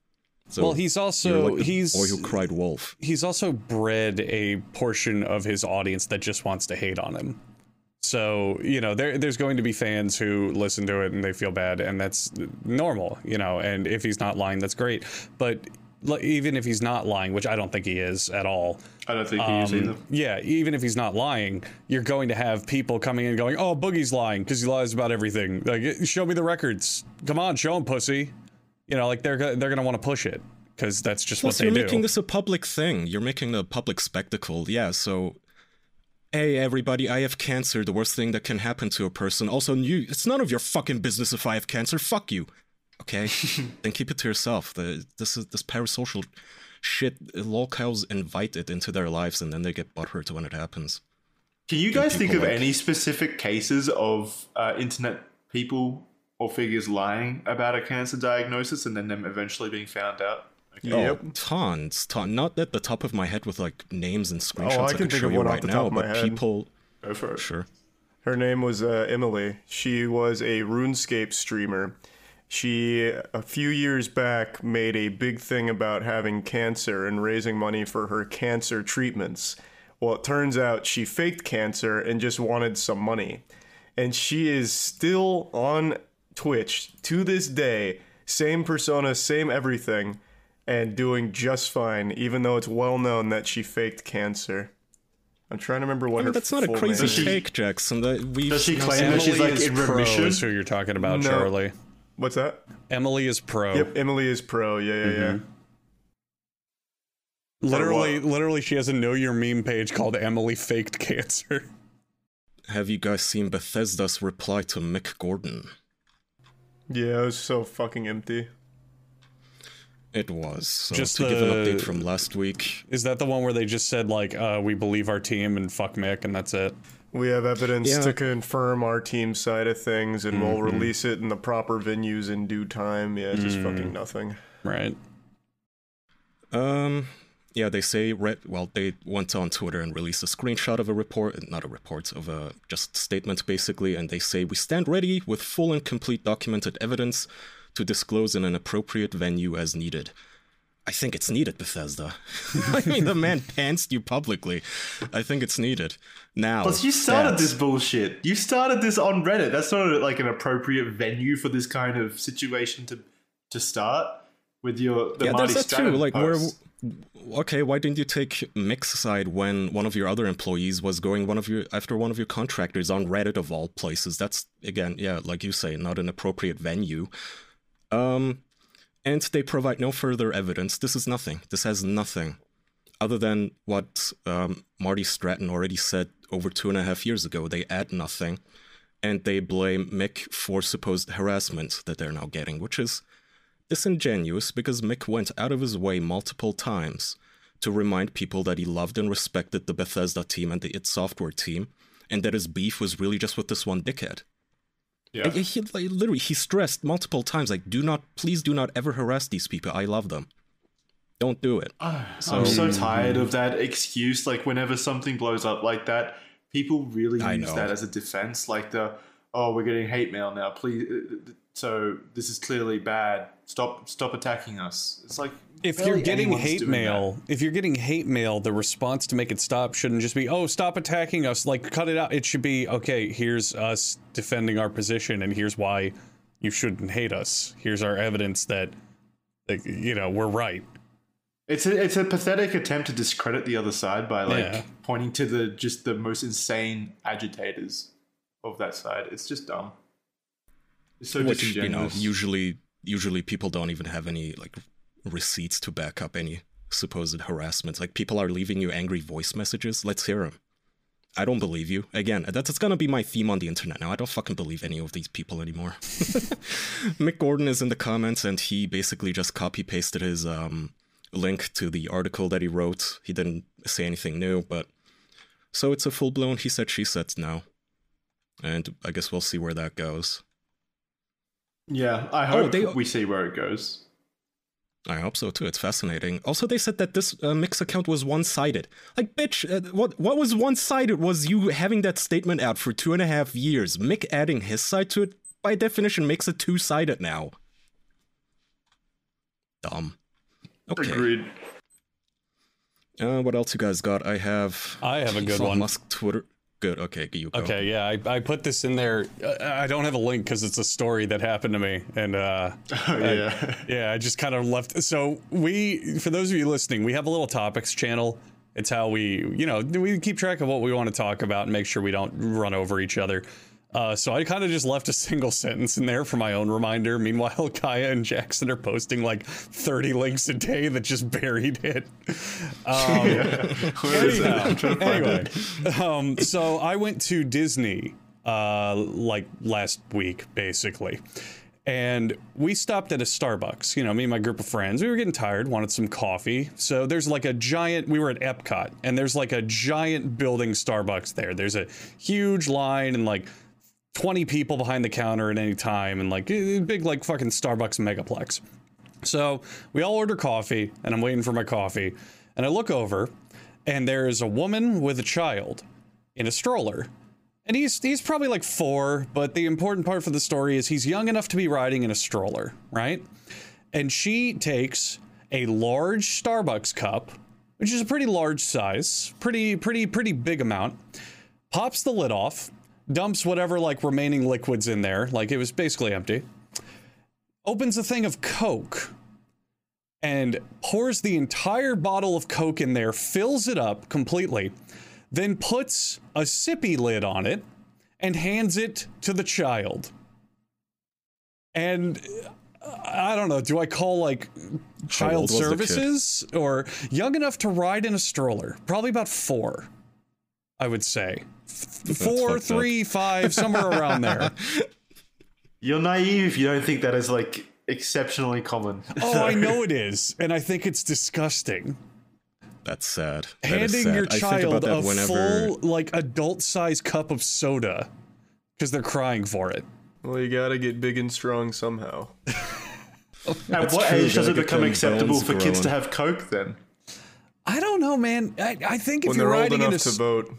So well, he's you're also like the he's boy who cried wolf. he's also bred a portion of his audience that just wants to hate on him. So, you know, there there's going to be fans who listen to it and they feel bad, and that's normal, you know, and if he's not lying, that's great. But l- even if he's not lying, which I don't think he is at all. I don't think he is um, either. Yeah, even if he's not lying, you're going to have people coming in going, oh, Boogie's lying because he lies about everything. Like, show me the records. Come on, show him, pussy. You know, like they're, go- they're going to want to push it because that's just Plus, what they you're do. making this a public thing. You're making a public spectacle. Yeah, so... Hey, everybody, I have cancer, the worst thing that can happen to a person. Also, you, it's none of your fucking business if I have cancer. Fuck you. Okay? Then keep it to yourself. The, this is this parasocial shit, lolcows invite it into their lives, and then they get butthurt when it happens. Can you Give guys think of people, like- any specific cases of uh, internet people or figures lying about a cancer diagnosis and then them eventually being found out? Okay. Yep. Oh, tons, tons. Not at the top of my head with like names and screenshots Oh, I I, can could think show of you one off right the now, top of my but head. people... Go for it. Sure. Her name was uh, Emily. She was a RuneScape streamer. She, a few years back, made a big thing about having cancer and raising money for her cancer treatments. Well, it turns out she faked cancer and just wanted some money. And she is still on Twitch to this day, same persona, same everything, and doing just fine, even though it's well known that she faked cancer. I'm trying to remember what I mean, her that's not a full crazy name- she- take, Jackson. That we Does she you know, claim some- that she's, like, is in pro remission? is who you're talking about, No. Charlie. What's that? Emily is pro. Yep, Emily is pro. Yeah, yeah, yeah. Literally, what? literally, she has a Know Your Meme page called Emily Faked Cancer. Have you guys seen Bethesda's reply to Mick Gordon? Yeah, it was so fucking empty. It was. So Just to give an the- update from last week, Is that the one where they just said, like, uh, we believe our team and fuck Mick and that's it? We have evidence Yeah. to confirm our team side of things, and we'll release it in the proper venues in due time. Yeah, it's just fucking nothing. Right. Um, yeah, they say, re- well, they went on Twitter and released a screenshot of a report, not a report, of a just statement basically, and they say, we stand ready with full and complete documented evidence to disclose in an appropriate venue as needed. I think it's needed, Bethesda. I mean, the man pantsed you publicly. I think it's needed. Now, Plus, you started stats. this bullshit. You started this on Reddit. That's not like an appropriate venue for this kind of situation to to start with your the Yeah, Marty that's that too. Stratton Like, where, post. okay, why didn't you take Mick's side when one of your other employees was going one of your after one of your contractors on Reddit of all places? That's again, yeah, like you say, not an appropriate venue. Um, and they provide no further evidence. This is nothing. This has nothing other than what um, Marty Stratton already said over two and a half years ago. They add nothing, and they blame Mick for supposed harassment that they're now getting, which is disingenuous because Mick went out of his way multiple times to remind people that he loved and respected the Bethesda team and the id Software team, and that his beef was really just with this one dickhead. Yeah. Like, he, like, literally, he stressed multiple times, like, do not, please do not ever harass these people. I love them. Don't do it. I'm so tired of that excuse. Like, whenever something blows up like that, people really I use know. that as a defense. Like the, oh, we're getting hate mail now. Please, so this is clearly bad. Stop, stop attacking us. It's like If barely you're getting anyone's hate doing mail, if you're getting hate mail, the response to make it stop shouldn't just be, oh, stop attacking us. Like, cut it out. It should be, okay, here's us defending our position, and here's why you shouldn't hate us. Here's our evidence that, like, you know, we're right. It's a it's a pathetic attempt to discredit the other side by like Yeah. pointing to the just the most insane agitators of that side. It's just dumb. It's so Which, you know, disingenuous. usually, usually people don't even have any, like, receipts to back up any supposed harassment. Like, people are leaving you angry voice messages. Let's hear them. I don't believe you. Again, that's it's gonna be my theme on the internet now. I don't fucking believe any of these people anymore. Mick Gordon is in the comments, and he basically just copy-pasted his um, link to the article that he wrote. He didn't say anything new, but... So it's a full-blown he said, she said now. And I guess we'll see where that goes. yeah, I hope they- we see where it goes. I hope so too. It's fascinating. Also, they said that this uh, Mix account was one-sided. Like, bitch, uh, what what was one-sided was you having that statement out for two and a half years. Mick adding his side to it, by definition, makes it two-sided now. Dumb. Okay. Agreed. Uh, what else you guys got? I have. I have a good Elon one. Musk Twitter. Good. Okay, you go. Okay, yeah, I, I put this in there. Uh, I don't have a link because it's a story that happened to me, and uh, Oh, yeah. I, yeah, I just kind of left. So we, for those of you listening, we have a little topics channel. It's how we, you know, we keep track of what we want to talk about and make sure we don't run over each other. Uh, so I kind of just left a single sentence in there for my own reminder. Meanwhile, Kaya and Jackson are posting like thirty links a day that just buried it. Um, Where is that? I'm trying to find anyway, it. um, so I went to Disney uh, like last week, basically. And we stopped at a Starbucks, you know, me and my group of friends. We were getting tired, wanted some coffee. So there's like a giant, we were at Epcot, and there's like a giant building Starbucks there. There's a huge line and like twenty people behind the counter at any time, and like a big like fucking Starbucks megaplex. So we all order coffee, and I'm waiting for my coffee, and I look over, and there's a woman with a child in a stroller. And he's he's probably like four, but the important part for the story is he's young enough to be riding in a stroller, right? And she takes a large Starbucks cup, which is a pretty large size, pretty, pretty, pretty big amount, pops the lid off, dumps whatever like remaining liquids in there, like it was basically empty, opens a thing of Coke, and pours the entire bottle of Coke in there, fills it up completely, then puts a sippy lid on it and hands it to the child. And I don't know, do I call like child services or young enough to ride in a stroller? Probably about four, I would say. Four, three, five, somewhere around there. You're naive if you don't think that is like exceptionally common. Oh, I know it is. And I think it's disgusting. That's sad. That Handing sad. your I child think about a that whenever... full, like, adult-sized cup of soda because they're crying for it. Well, you gotta get big and strong somehow. At what true, age does gotta it get become them acceptable bones for kids to growing. have Coke then? I don't know, man. I, I think if When you're they're old riding in a... enough to s- vote.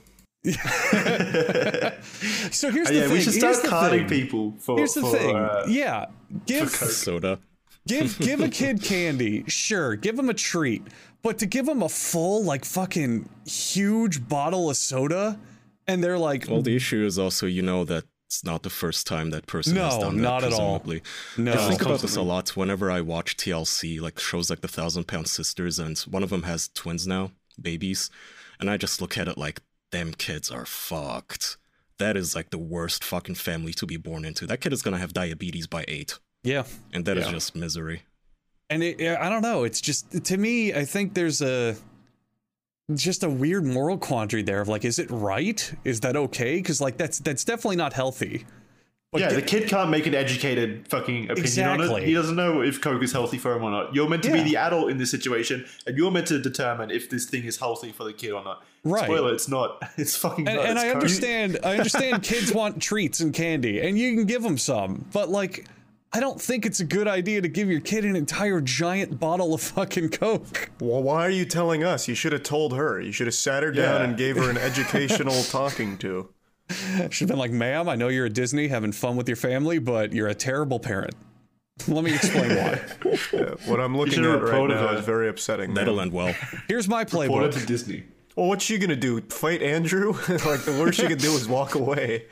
So here's Oh, the yeah, thing. we should Here's start the carding thing. people for. Here's the for, thing. uh, Yeah. Give, Soda. give, give a kid candy. Sure. Give him a treat. But to give them a full, like, fucking huge bottle of soda, and they're like, Well, the issue is also, you know, that it's not the first time that person has No, done that, not at all. presumably. no. I think about this a Constantly. lot whenever I watch T L C, like shows like the Thousand Pound Sisters, and one of them has twins now, babies, and I just look at it like, them kids are fucked. That is like the worst fucking family to be born into. That kid is gonna have diabetes by eight, Yeah. and that is Yeah. just misery. And it, yeah, I don't know. It's just, to me, I think there's a, just a weird moral quandary there of like, is it right? Is that okay? Because like, that's, that's definitely not healthy. But Yeah, get- the kid can't make an educated fucking opinion on Exactly. it. He doesn't know if Coke is healthy for him or not. You're meant to Yeah. be the adult in this situation, and you're meant to determine if this thing is healthy for the kid or not. Right. Spoiler, it's not. It's fucking And, not. and It's I Coke. understand, I understand kids want treats and candy, and you can give them some, but like, I don't think it's a good idea to give your kid an entire giant bottle of fucking Coke. Well, why are you telling us? You should have told her. You should have sat her down Yeah. and gave her an educational talking to. Should have been like, ma'am, I know you're at Disney having fun with your family, but you're a terrible parent. Let me explain why. Yeah, what I'm looking should've at right reported now her. is very upsetting. That'll Man. end well. Here's my Order playbook. to Disney. Well, what's she gonna do? Fight Andrew? Like the worst she could do is walk away.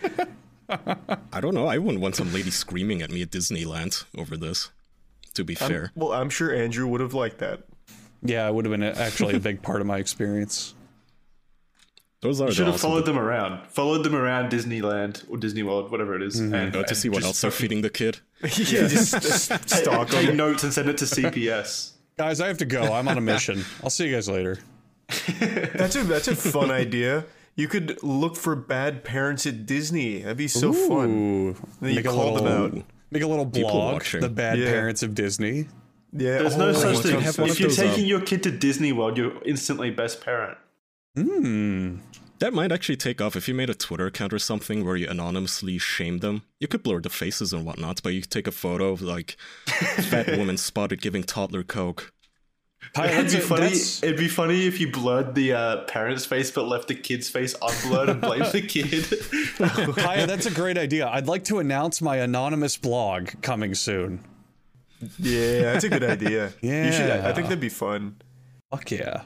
I don't know. I wouldn't want some lady screaming at me at Disneyland over this. To be fair, Well, I'm sure Andrew would have liked that. Yeah, it would have been a- actually a big part of my experience. those are You the should have awesome- followed them around. Followed them around Disneyland or Disney World, whatever it is. And, Uh, to and see what just else they're fucking feeding the kid. Yeah, just, just stalk Take him. notes and send it to C P S. Guys, I have to go. I'm on a mission. I'll see you guys later. That's a that's a fun idea. You could look for bad parents at Disney. That'd be so fun. Ooh, Then you make a call them little, out. make a little blog. watching. The bad Yeah. parents of Disney. Yeah. There's no oh, such let's thing. have one If of you're those, taking um, your kid to Disney World, you're instantly best parent. Hmm. That might actually take off if you made a Twitter account or something where you anonymously shame them. You could blur the faces and whatnot, but you could take a photo of like fat woman spotted giving toddler Coke. Hi, It'd that's be a- funny. that's- It'd be funny if you blurred the uh, parent's face but left the kid's face unblurred and blamed the kid. Kaya, that's a great idea. I'd like to announce my anonymous blog coming soon. Yeah, that's a good idea. Yeah. You should, I think that'd be fun. Fuck yeah.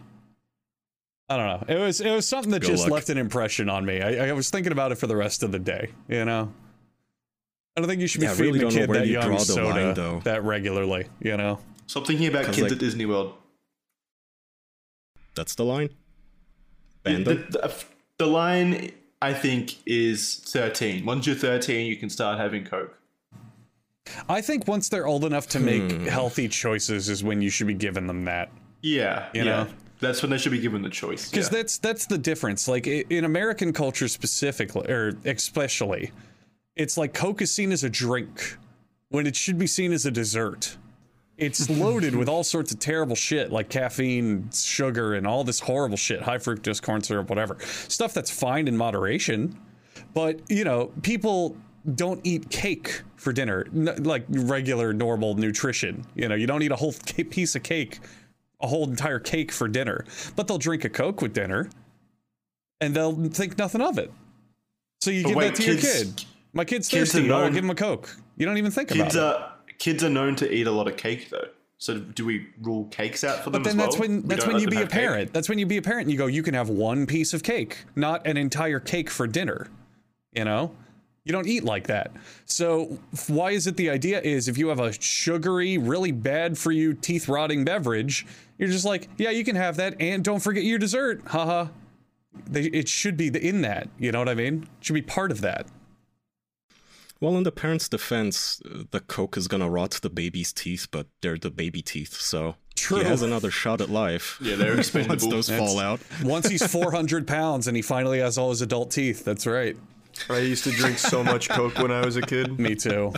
I don't know. It was it was something that Good just luck. left an impression on me. I, I was thinking about it for the rest of the day. You know, I don't think you should be Yeah, I feeding really a don't know kid where that you young draw the soda line, though. that regularly. You know, Stop thinking about 'Cause, kids like- at Disney World. That's the line. The, Ban them. the, the line, I think, is thirteen. Once you're thirteen, you can start having Coke. I think once they're old enough to make Hmm. healthy choices is when you should be giving them that. Yeah, You yeah. know? That's when they should be given the choice. Because yeah. that's that's the difference. Like i- in American culture specifically, or especially, it's like Coke is seen as a drink when it should be seen as a dessert. It's loaded with all sorts of terrible shit like caffeine, sugar, and all this horrible shit, high fructose corn syrup, whatever. Stuff that's fine in moderation. But, you know, people don't eat cake for dinner, n- like regular, normal nutrition. You know, you don't eat a whole ca- piece of cake, a whole entire cake for dinner. But they'll drink a Coke with dinner, and they'll think nothing of it. So you But give wait, that to kids- your kid. My kid's kids thirsty. are Oh, I'll known- give him a Coke. You don't even think kids about it. are kids are known to eat a lot of cake, though. So do we rule cakes out for them? But then as that's well? when We that's don't when let you them be a have cake? parent. That's when you be a parent and you go, you can have one piece of cake, not an entire cake for dinner. You know? You don't eat like that. So f- why is it the idea is if you have a sugary, really bad for you, teeth rotting beverage, you're just like, yeah, you can have that, and don't forget your dessert. Haha. They, it should be the, in that. You know what I mean? It should be part of that. Well, in the parents' defense, uh, the Coke is gonna rot the baby's teeth, but they're the baby teeth, so True. he has another shot at life. Yeah, they're Once expendable. those fall out. Once he's four hundred pounds and he finally has all his adult teeth. That's right. I used to drink so much Coke when I was a kid. Me too.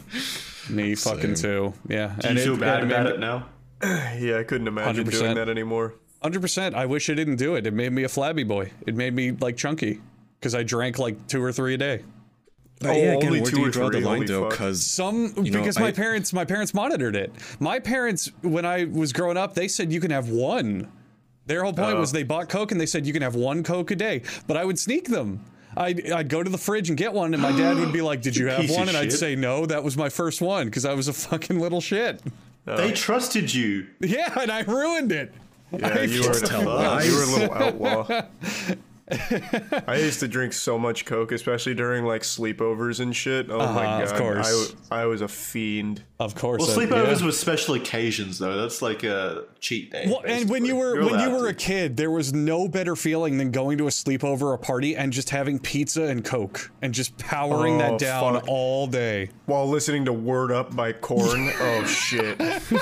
Me fucking too. Yeah. Do you feel bad about it now? Yeah, I couldn't imagine one hundred percent. doing that anymore. one hundred percent. I wish I didn't do it. It made me a flabby boy. It made me like chunky because I drank like two or three a day. But Oh, yeah, again, only where two do you or draw the three, line holy though? fuck. Because Some You know, because my I- parents my parents monitored it. My parents when I was growing up, they said you can have one. Their whole point Oh. was they bought Coke and they said you can have one Coke a day. But I would sneak them. I'd, I'd go to the fridge and get one, and my dad would be like, "Did you have Piece of one?" And I'd shit. say, "No, that was my first one," because I was a fucking little shit. They trusted you. Yeah, and I ruined it. Yeah, you were, tell you lies. were a little outlaw. I used to drink so much Coke, especially during like sleepovers and shit. Oh my Uh-huh, god, of course. I, w- I was a fiend. Of course. Well, I- sleepovers yeah. were special occasions, though. That's like a cheat day. Well, and when you basically. were You're when you allowed were to. a kid, there was no better feeling than going to a sleepover or a party and just having pizza and Coke and just powering Oh, that down fuck. all day. While listening to Word Up by Korn. Oh shit.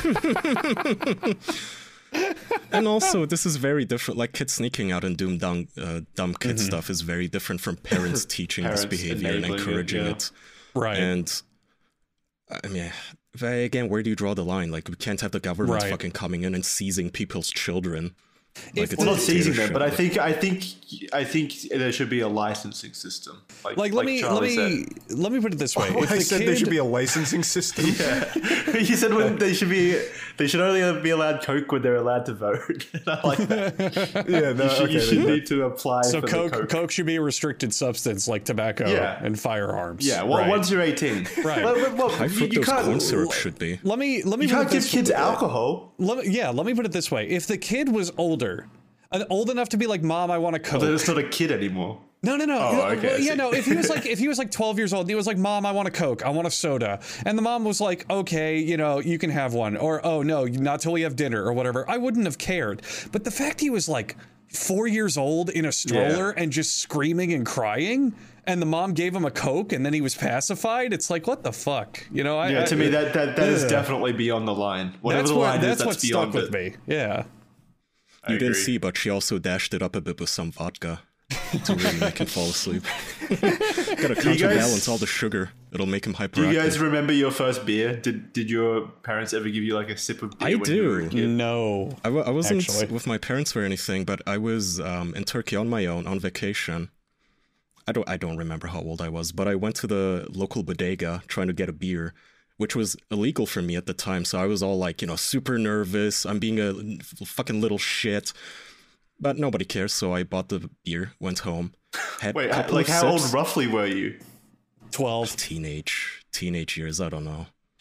and also this is very different. Like kids sneaking out and doing dumb, uh, dumb kid Mm-hmm. stuff is very different from parents teaching Parents this behavior and enabling it, encouraging yeah. it. Right. And I mean, very- again, where do you draw the line? Like, we can't have the government Right. fucking coming in and seizing people's children. Like, If- it's Well, a not seizing them, dictatorship. but I think I think I think there should be a licensing system. Like, like let me let Charlie me let me put it this way. If I the said kid, there should be a licensing system. said. You said when they should be they should only be allowed Coke when they're allowed to vote. I like that. Yeah, no, You should, okay. you should then- need to apply so for Coke, the Coke Coke. should be a restricted substance like tobacco Yeah. and firearms. Yeah, well, right. once you're eighteen. Right. Well, well, well, High you, you fructose can't, corn syrup should be. let me let me You put can't it give this kids way. alcohol. Let me, yeah, let me put it this way. If the kid was older, uh, old enough to be like, "Mom, I want a Coke." Then it's not a kid anymore. No, no, no. Oh, You know, okay, well, I yeah, see. no. If he was like, if he was like twelve years old, and he was like, "Mom, I want a Coke. I want a soda," and the mom was like, "Okay, you know, you can have one," or "Oh no, not till we have dinner," or whatever. I wouldn't have cared. But the fact he was like four years old in a stroller and just screaming and crying, and the mom gave him a Coke, and then he was pacified. It's like, what the fuck, you know? I, Yeah, to I, me that that, that is Ugh. definitely beyond the line. Whatever that's the what line that's is, what that's stuck beyond with it. me. Yeah. I You didn't agree. see, but she also dashed it up a bit with some vodka to really make him fall asleep. Gotta counterbalance all the sugar. It'll make him hyperactive. Do you guys remember your first beer? Did did your parents ever give you like a sip of beer? I when You were a do. kid? No. I, w- I wasn't Actually. with my parents or anything, but I was um, in Turkey on my own on vacation. I don't I don't remember how old I was, but I went to the local bodega trying to get a beer, which was illegal for me at the time. So I was all like, you know, super nervous. I'm being a fucking little shit. But nobody cares, so I bought the beer, went home, had Wait, a couple like of how sips. old roughly were you? twelve. Teenage, teenage years, I don't know.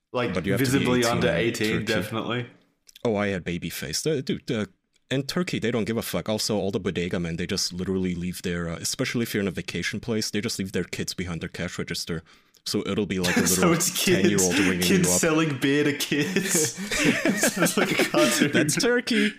Like But you have to be visibly eighteen under in eighteen, Turkey. definitely. Oh, I had baby face. Uh, dude, uh, in Turkey, they don't give a fuck. Also, all the bodega men, they just literally leave their, uh, especially if you're in a vacation place, they just leave their kids behind their cash register. So it'll be like a So little it's kids, ten-year-old ringing kids you up. selling beer to kids. It's like a cartoon. That's Turkey.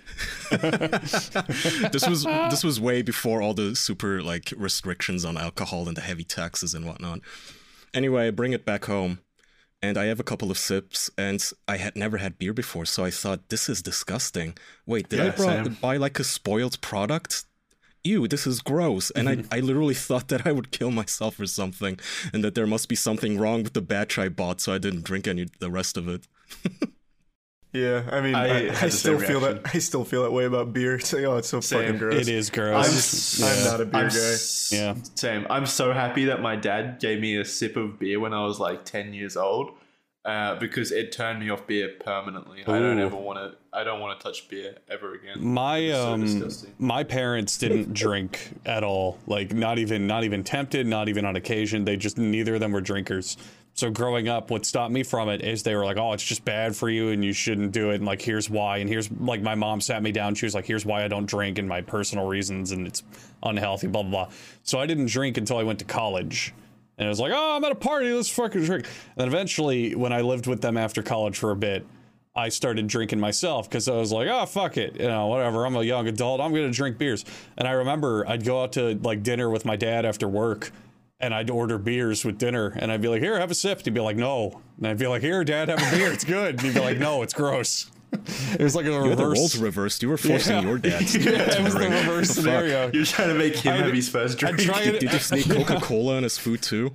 this was this was way before all the super like restrictions on alcohol and the heavy taxes and whatnot. Anyway, I bring it back home, and I have a couple of sips, and I had never had beer before, so I thought, this is disgusting. Wait, did I Yeah, brought, same. buy like a spoiled product? Ew, this is gross. And I, I literally thought that I would kill myself or something, and that there must be something wrong with the batch I bought, so I didn't drink any the rest of it. Yeah, I mean, I I, had I, the still same feel reaction. that. I still feel that way about beer. It's like, oh, it's so Same. fucking gross. It is I'm, gross. s- I'm Yeah. not a beer I'm guy. s- Yeah. Same. I'm so happy that my dad gave me a sip of beer when I was like ten years old, uh, because it turned me off beer permanently. I don't Ooh. ever want to. I don't want to touch beer ever again. My It's so um disgusting. my parents didn't drink at all. Like not even not even tempted, not even on occasion. They just neither of them were drinkers. So growing up, what stopped me from it is they were like, "Oh, it's just bad for you and you shouldn't do it." And like, here's why. And here's like my mom sat me down. She was like, "Here's why I don't drink and my personal reasons and it's unhealthy, blah blah blah." So I didn't drink until I went to college. And it was like, "Oh, I'm at a party, let's fucking drink." And then eventually, when I lived with them after college for a bit, I started drinking myself because I was like, oh, fuck it. You know, whatever. I'm a young adult. I'm going to drink beers. And I remember I'd go out to like dinner with my dad after work and I'd order beers with dinner and I'd be like, here, have a sip. And he'd be like, no. And I'd be like, here, dad, have a beer. It's good. And he'd be like, no, it's gross. It was like a You had the roles reverse. reversed. You were forcing Yeah. your dad to Yeah, it was the drink. reverse What the fuck? scenario. You're trying to make him I'd- have his first I'd drink. try it. Did you sneak Coca-Cola in his food too?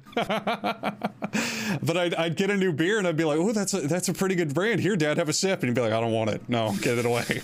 But I'd, I'd get a new beer and I'd be like, oh, that's a, that's a pretty good brand. Here, dad, have a sip. And he'd be like, I don't want it. No, get it away.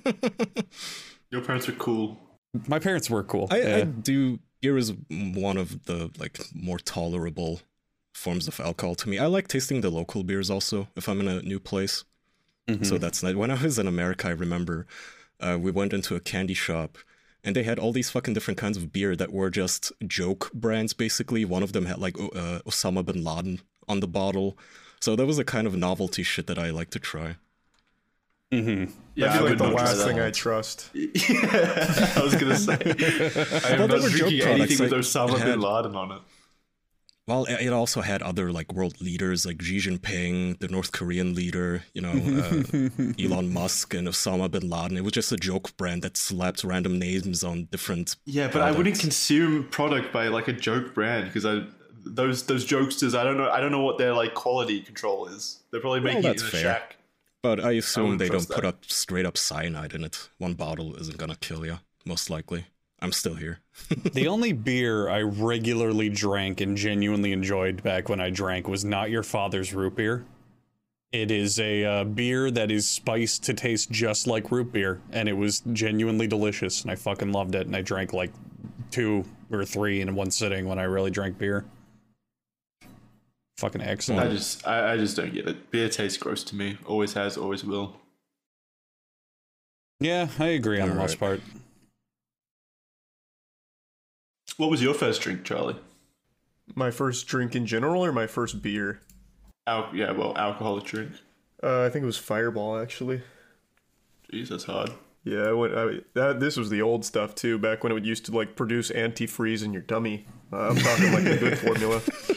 Your parents are cool. My parents were cool. I, yeah. I do. Beer is one of the like more tolerable forms of alcohol to me. I like tasting the local beers also if I'm in a new place. Mm-hmm. So that's nice. When I was in America, I remember uh, we went into a candy shop and they had all these fucking different kinds of beer that were just joke brands, basically. One of them had like uh, Osama bin Laden on the bottle. So that was a kind of novelty shit that I like to try. Mm-hmm. Yeah, That'd I be like would the not try last that. thing I trust. Yeah, I was gonna say. I am Well, they not were joke drinking products, anything with like, Osama it had- bin Laden on it. Well, it also had other like world leaders like Xi Jinping, the North Korean leader, you know, uh, Elon Musk and Osama bin Laden. It was just a joke brand that slapped random names on different. Yeah, but I wouldn't products. consume product by like a joke brand because I those those jokesters. I don't know. I don't know what their like quality control is. They're probably Well, making it that's in a fair. shack. But I assume wouldn't they don't trust put that. up straight up cyanide in it. One bottle isn't gonna kill you, most likely. I'm still here. The only beer I regularly drank and genuinely enjoyed back when I drank was Not Your Father's root beer. It is a uh, beer that is spiced to taste just like root beer, and it was genuinely delicious, and I fucking loved it, and I drank like two or three in one sitting when I really drank beer. Fucking I excellent. just I, I just don't get it. Beer tastes gross to me. Always has. Always will. Yeah, I agree on the most part. What was your first drink, Charlie? My first drink in general, or my first beer? Al- yeah, well, alcoholic drink. Uh, I think it was Fireball, actually. Jeez, that's hard. Yeah, I went, I, that this was the old stuff too. Back when it would used to like produce antifreeze in your dummy. Uh, I'm talking like the good formula.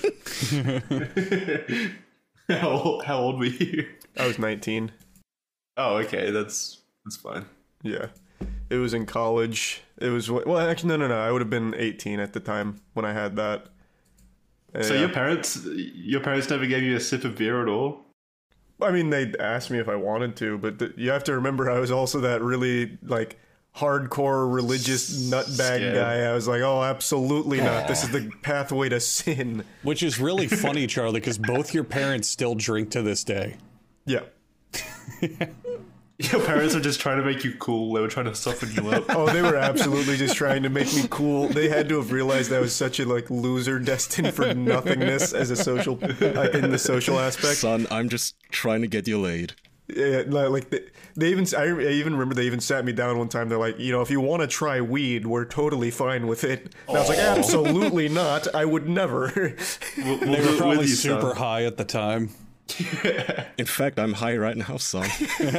how old, how old were you? I was nineteen. Oh, okay, that's that's fine. Yeah, it was in college. It was well, actually, no, no, no. I would have been eighteen at the time when I had that. So Yeah. your parents, your parents never gave you a sip of beer at all? I mean, they asked me if I wanted to, but th- you have to remember I was also that really like hardcore religious nutbag Scared. guy. I was like, oh, absolutely not. This is the pathway to sin. Which is really funny, Charlie, because both your parents still drink to this day. Yeah. Your parents are just trying to make you cool. They were trying to soften you up. Oh, they were absolutely just trying to make me cool. They had to have realized I was such a like loser destined for nothingness as a social like, in the social aspect. Son, I'm just trying to get you laid. Yeah, li- like they, they even I I even remember they even sat me down one time. They're like, you know, if you want to try weed, we're totally fine with it. And I was like, absolutely not. I would never. We'll, we'll They do were it probably with you, super son. high at the time. In fact, I'm high right now, son.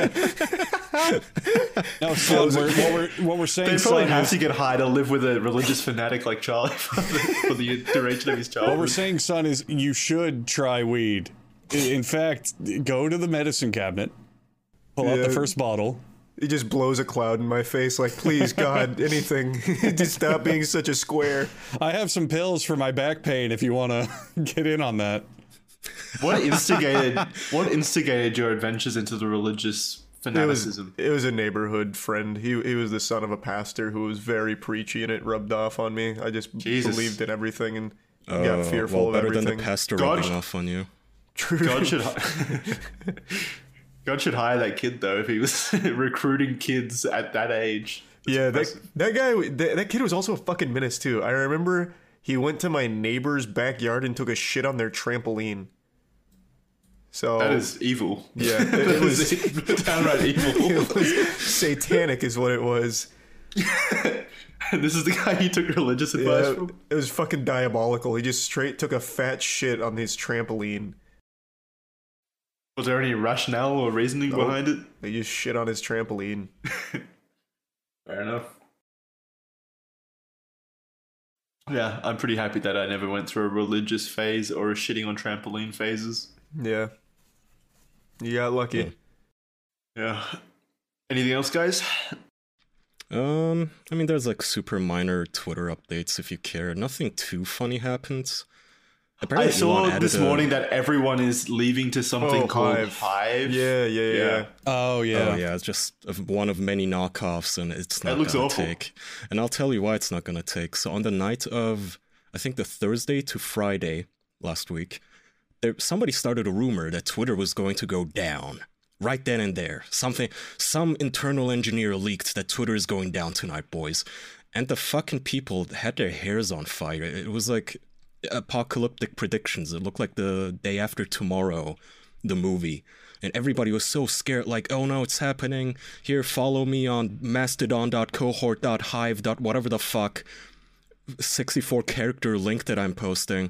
No, son, we're, what we're what we're saying, They probably son, have is, to get high to live with a religious fanatic like Charlie for the, for the duration of his what we're childhood. saying, son, is you should try weed. I- In fact, go to the medicine cabinet, pull out Yeah. the first bottle. He just blows a cloud in my face, like, please, God, anything. Just stop being such a square. I have some pills for my back pain if you want to get in on that. What instigated? What instigated your adventures into the religious It was, fanaticism? it was a neighborhood friend. He he was the son of a pastor who was very preachy, and it rubbed off on me. I just Jesus. believed in everything and Oh, got fearful well, of better everything. than the pastor God- rubbing off on you. True. God should hi- God should hire that kid though if he was recruiting kids at that age. That's Yeah, that, impressive. that guy, that, that kid was also a fucking menace too. I remember he went to my neighbor's backyard and took a shit on their trampoline. So That is evil. yeah, it, That it was is downright evil. it was satanic, is what it was. And this is the guy you took religious advice Yeah, from. it was fucking diabolical. He just straight took a fat shit on his trampoline. Was there any rationale or reasoning Nope. behind it? He just shit on his trampoline. Fair enough. Yeah, I'm pretty happy that I never went through a religious phase or a shitting on trampoline phases. Yeah, you got lucky. Yeah. Anything else, guys? Um, I mean, there's like super minor Twitter updates if you care. Nothing too funny happens. I Apparently saw Elon added this a- morning that everyone is leaving to something Oh, called Hive. Hive. Yeah, yeah, yeah. Yeah. Oh yeah. Oh yeah, it's just of- one of many knockoffs, and it's not looks gonna awful. take. And I'll tell you why it's not gonna take. So on the night of, I think the Thursday to Friday last week, there somebody started a rumor that Twitter was going to go down right then and there. Something, some internal engineer leaked that Twitter is going down tonight, boys, and the fucking people had their hairs on fire. It was like apocalyptic predictions. It looked like the day after tomorrow, the movie. And everybody was so scared, like, oh no, it's happening. Here, follow me on mastodon.cohort.hive. Whatever the fuck sixty-four character link that I'm posting.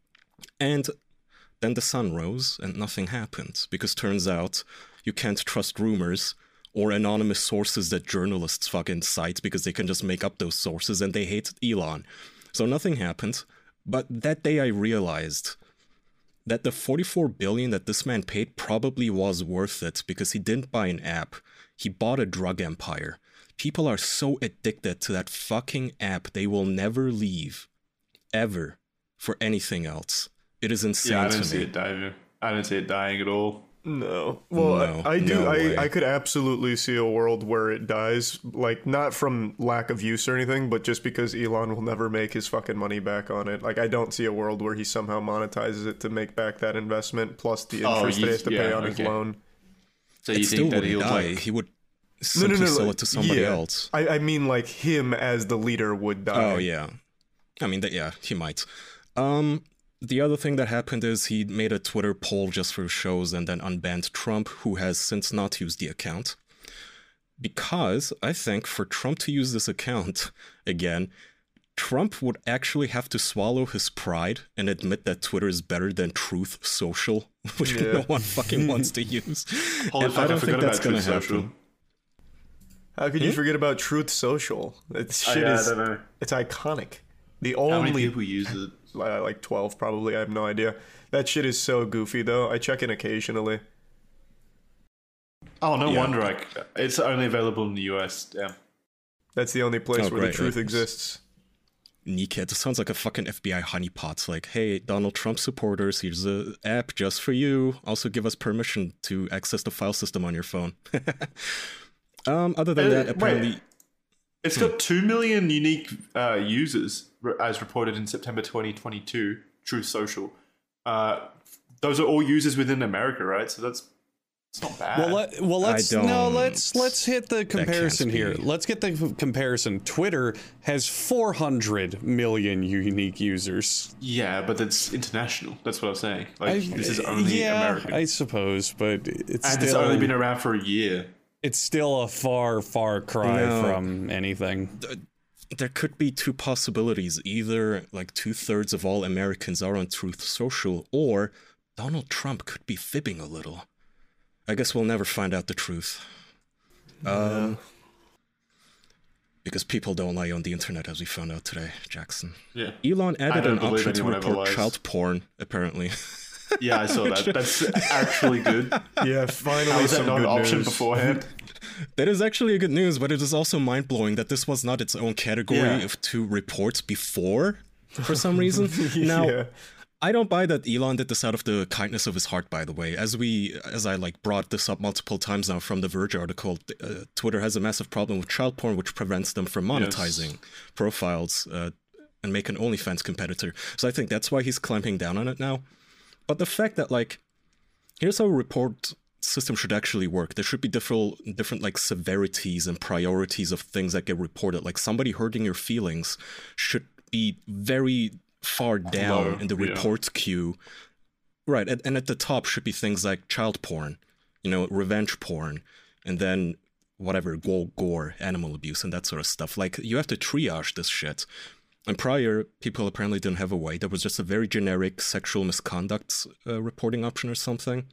And then the sun rose and nothing happened, because turns out you can't trust rumors or anonymous sources that journalists fucking cite, because they can just make up those sources, and they hate Elon. So nothing happened. But that day I realized that the forty-four billion dollars that this man paid probably was worth it, because he didn't buy an app. He bought a drug empire. People are so addicted to that fucking app, they will never leave. Ever. For anything else. It is insane Yeah, I to don't see me. it dying. I don't see it dying at all. No. Well, No, I, I do. no way. I, I could absolutely see a world where it dies, like not from lack of use or anything, but just because Elon will never make his fucking money back on it. Like, I don't see a world where he somehow monetizes it to make back that investment plus the Oh, interest that he has to you- pay yeah, on his okay. loan. So It you still think that wouldn't he'll die. like He would No, simply no, no. sell like- it to somebody yeah. else. I, I mean, like him as the leader would die. Oh yeah, I mean that. Yeah, he might. Um, the other thing that happened is he made a Twitter poll just for shows and then unbanned Trump, who has since not used the account. Because I think for Trump to use this account again, Trump would actually have to swallow his pride and admit that Twitter is better than Truth Social, which Yeah. no one fucking wants to use. Holy And fuck, I, don't forgot think that's about gonna Truth Social. happen. How could you forget about Truth Social? That Oh, shit yeah, is I don't know. it's iconic. The How many only people use it? uh, like twelve probably. I have no idea. That shit is so goofy though. I check in occasionally. Oh, no Yeah. wonder. I, it's only available in the U S. Damn. That's the only place Oh, where great, the truth right. exists. Niket, it sounds like a fucking F B I honeypot. It's like, hey, Donald Trump supporters, here's a app just for you. Also give us permission to access the file system on your phone. um, other than Uh, that, wait. apparently... It's got two million unique uh, users, re- as reported in September twenty twenty-two, Truth Social. Uh, those are all users within America, right? So that's it's not bad. Well, let, well, let's no, don't- let's let's hit the comparison can't here. be. Let's get the f- comparison. Twitter has four hundred million unique users. yeah, but it's international. That's what I'm saying. Like, this is only yeah, American. I suppose, but it's and still it's only been around for a year. it's still a far, far cry No. from anything. There could be two possibilities. Either like two-thirds of all Americans are on Truth Social, or Donald Trump could be fibbing a little. I guess we'll never find out the truth. Um, because people don't lie on the internet, as we found out today, Jackson. Yeah. Elon added an option to report otherwise. child porn, apparently. Yeah, I saw that. That's actually good. Yeah, finally How was that some not good an option news. beforehand? That is actually a good news, but it is also mind-blowing that this was not its own category Yeah. of two reports before, for some reason. Now, Yeah. I don't buy that Elon did this out of the kindness of his heart, by the way. As we, as I like brought this up multiple times now from the Verge article, uh, Twitter has a massive problem with child porn, which prevents them from monetizing Yes. profiles uh, and make an OnlyFans competitor. So I think that's why he's clamping down on it now. But the fact that, like, here's how a report system should actually work. There should be different, different like severities and priorities of things that get reported. Like somebody hurting your feelings should be very far down Low, in the yeah. reports queue. Right, and, and at the top should be things like child porn, you know, revenge porn, and then whatever, gore, gore, animal abuse, and that sort of stuff. Like, you have to triage this shit. And prior, people apparently didn't have a way. There was just a very generic sexual misconduct uh, reporting option or something.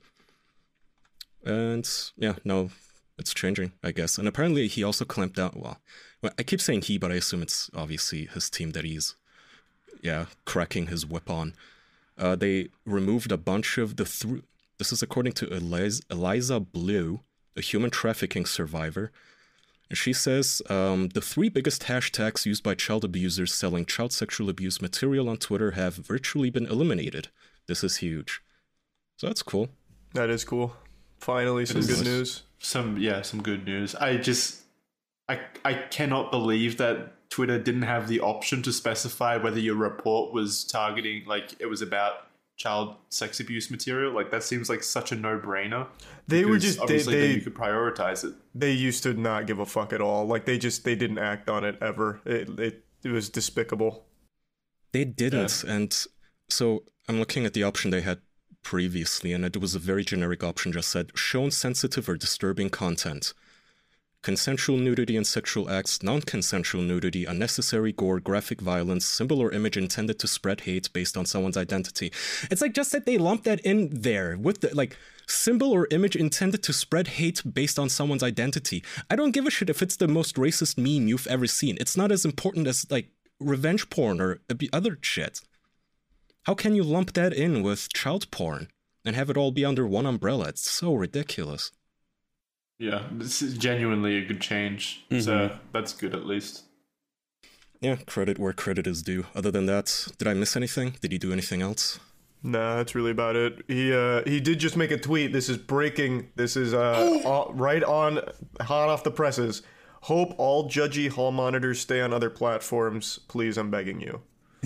And yeah, no, it's changing, I guess. And apparently he also clamped down, well, well, I keep saying he, but I assume it's obviously his team that he's, yeah, cracking his whip on. Uh, they removed a bunch of the, th- this is according to Eliza, Eliza Blue, a human trafficking survivor. And she says, um, the three biggest hashtags used by child abusers selling child sexual abuse material on Twitter have virtually been eliminated. This is huge. So that's cool. That is cool. Finally, some is good nice. news. Some yeah, some good news. I just I I cannot believe that Twitter didn't have the option to specify whether your report was targeting, like, it was about child sex abuse material. Like, that seems like such a no-brainer. They were because just- they- obviously they- then you could prioritize it. They used to not give a fuck at all. Like they just they didn't act on it ever. It it, it was despicable. They didn't. And so I'm looking at the option they had previously, and it was a very generic option, just said, shown sensitive or disturbing content. Consensual nudity and sexual acts, non-consensual nudity, unnecessary gore, graphic violence, symbol or image intended to spread hate based on someone's identity. It's like just that they lumped that in there with the, like, symbol or image intended to spread hate based on someone's identity. I don't give a shit if it's the most racist meme you've ever seen. It's not as important as, like, revenge porn or other shit. How can you lump that in with child porn and have it all be under one umbrella? It's so ridiculous. Yeah, this is genuinely a good change. So that's good at least. Yeah, credit where credit is due. Other than that, did I miss anything? Did he do anything else? Nah, that's really about it. He uh he did just make a tweet. This is breaking. This is uh all, right on, hot off the presses. Hope all judgy hall monitors stay on other platforms. Please, I'm begging you.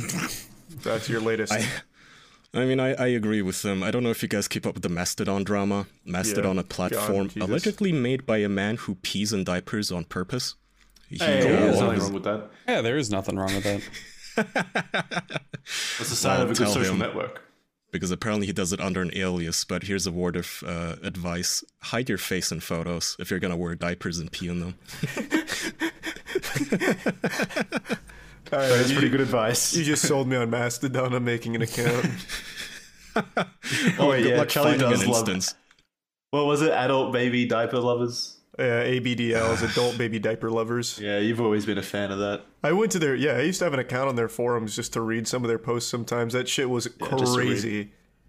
That's your latest. I, I mean, I, I agree with them. I don't know if you guys keep up with the Mastodon drama. Mastodon, Yeah. a platform God, Jesus. allegedly made by a man who pees in diapers on purpose. He, Hey, uh, there's all nothing his- wrong with that. Yeah, there is nothing wrong with that. That's the sign Well, of a good tell social him. network. because apparently he does it under an alias, but here's a word of uh, advice. Hide your face in photos if you're gonna wear diapers and pee in them. All right, That's you, pretty good advice. you just sold me on Mastodon. I'm making an account. Oh, wait, Good yeah, luck Charlie finding does an love. instance. What was it? Adult baby diaper lovers. Yeah, A B D Ls, adult baby diaper lovers. Yeah, you've always been a fan of that. I went to their yeah. I used to have an account on their forums just to read some of their posts. Sometimes that shit was Yeah, just to read. crazy.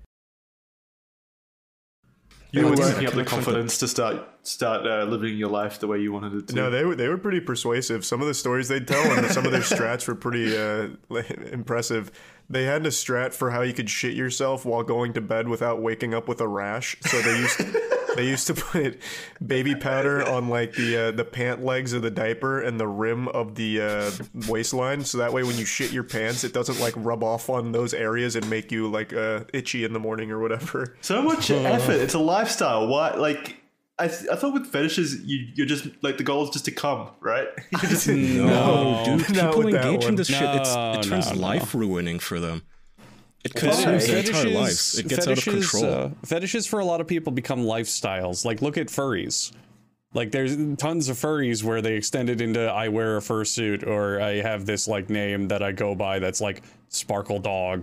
You Yeah, were it's- picking up can the I find confidence to start start uh, living your life the way you wanted it to. No, they were they were pretty persuasive. Some of the stories they'd tell and some of their strats were pretty uh, impressive. They had a strat for how you could shit yourself while going to bed without waking up with a rash. So they used they used to put baby powder on like the uh, the pant legs of the diaper and the rim of the uh, waistline, so that way when you shit your pants, it doesn't like rub off on those areas and make you like uh, itchy in the morning or whatever. So much effort. It's a lifestyle. Why? Like, I, th- I thought with fetishes, you you're just like the goal is just to come, right? You just, No, dude, Not people with that engage in one. this shit. It's, No, it turns no, no. life ruining for them. It Feti- consumes their entire lives. It gets out of fetishes, control. Uh, fetishes for a lot of people become lifestyles. Like, look at furries. Like, there's tons of furries where they extend it into I wear a fursuit, or I have this like name that I go by that's like Sparkle Dog,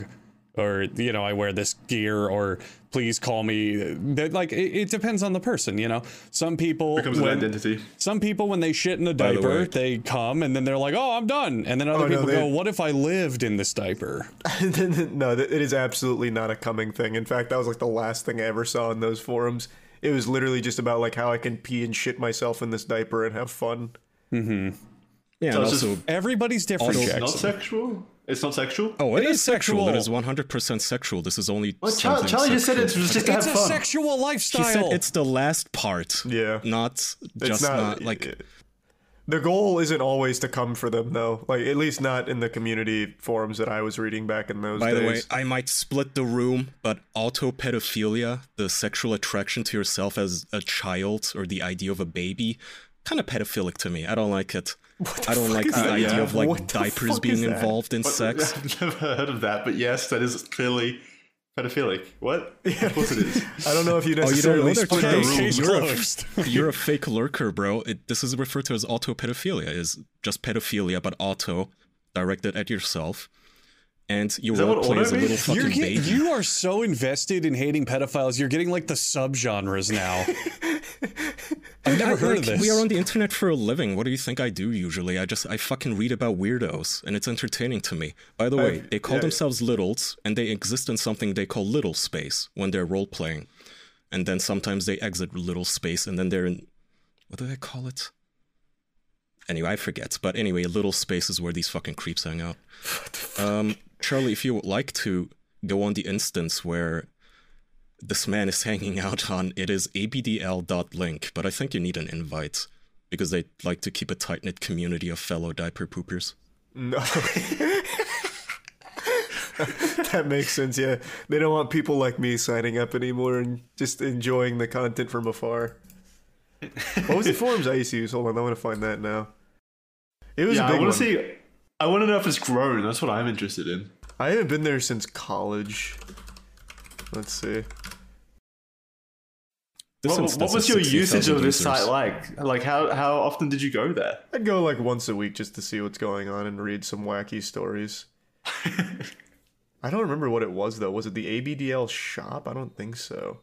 or you know, I wear this gear, or please call me. That like it, it depends on the person, you know. Some people Becomes when, an identity. Some people when they shit in a By the diaper, way- they come and then they're like, "Oh, I'm done," and then other Oh, no, people they- go, "What if I lived in this diaper?" No, it is absolutely not a coming thing. In fact, that was like the last thing I ever saw in those forums. It was literally just about like how I can pee and shit myself in this diaper and have fun. Mm-hmm. Yeah, So and it's just- also, Everybody's different. Also- It's not Jackson. sexual. It's not sexual. oh, it, It is is sexual. It sexual. is one hundred percent sexual. This is only. Well, Charlie, something Charlie just said sexual. it was just to It's have a fun. sexual He lifestyle. said it's the last part. Yeah. Not It's just not, like. the goal isn't always to come for them though. Like at least not in the community forums that I was reading back in those By days. the way, I might split the room, but autopedophilia, the sexual attraction to yourself as a child or the idea of a baby, kind of pedophilic to me. I don't like it. I don't like is the that? idea Yeah. of like What the diapers fuck being is that? involved in What- sex. I've never heard of that, but yes, that is clearly pedophilic. What? Of course it is. I don't know if you Oh, you don't necessarily know they're split the terms? room. Case You're a- closed. You're a fake lurker, bro. It, this is referred to as autopedophilia. Is just pedophilia, but auto, directed at yourself. And your Is that role what play auto is a little means? fucking You're get, baby. you are so invested in hating pedophiles. You're getting like the subgenres now. I've never I- heard of like, this. We are on the internet for a living. What do you think I do usually? I just I fucking read about weirdos, and it's entertaining to me. By the way, I've- they call yeah. themselves littles, and they exist in something they call little space when they're role playing, and then sometimes they exit little space, and then they're in what do they call it? Anyway, I forget. But anyway, little space is where these fucking creeps hang out. Um, Charlie, if you would like to go on the instance where this man is hanging out on, it is a b d l dot link, but I think you need an invite because they like to keep a tight-knit community of fellow diaper poopers. No. That makes sense, yeah. They don't want people like me signing up anymore and just enjoying the content from afar. What was the forums I used to use? Hold on, I want to find that now. It was Yeah, a I big want one. to see. I want to know if it's grown. That's what I'm interested in. I haven't been there since college. Let's see. This What, instance what was has your sixty usage thousand of this users. site like? Like how how often did you go there? I'd go like once a week just to see what's going on and read some wacky stories. I don't remember what it was though. Was it the A B D L shop? I don't think so.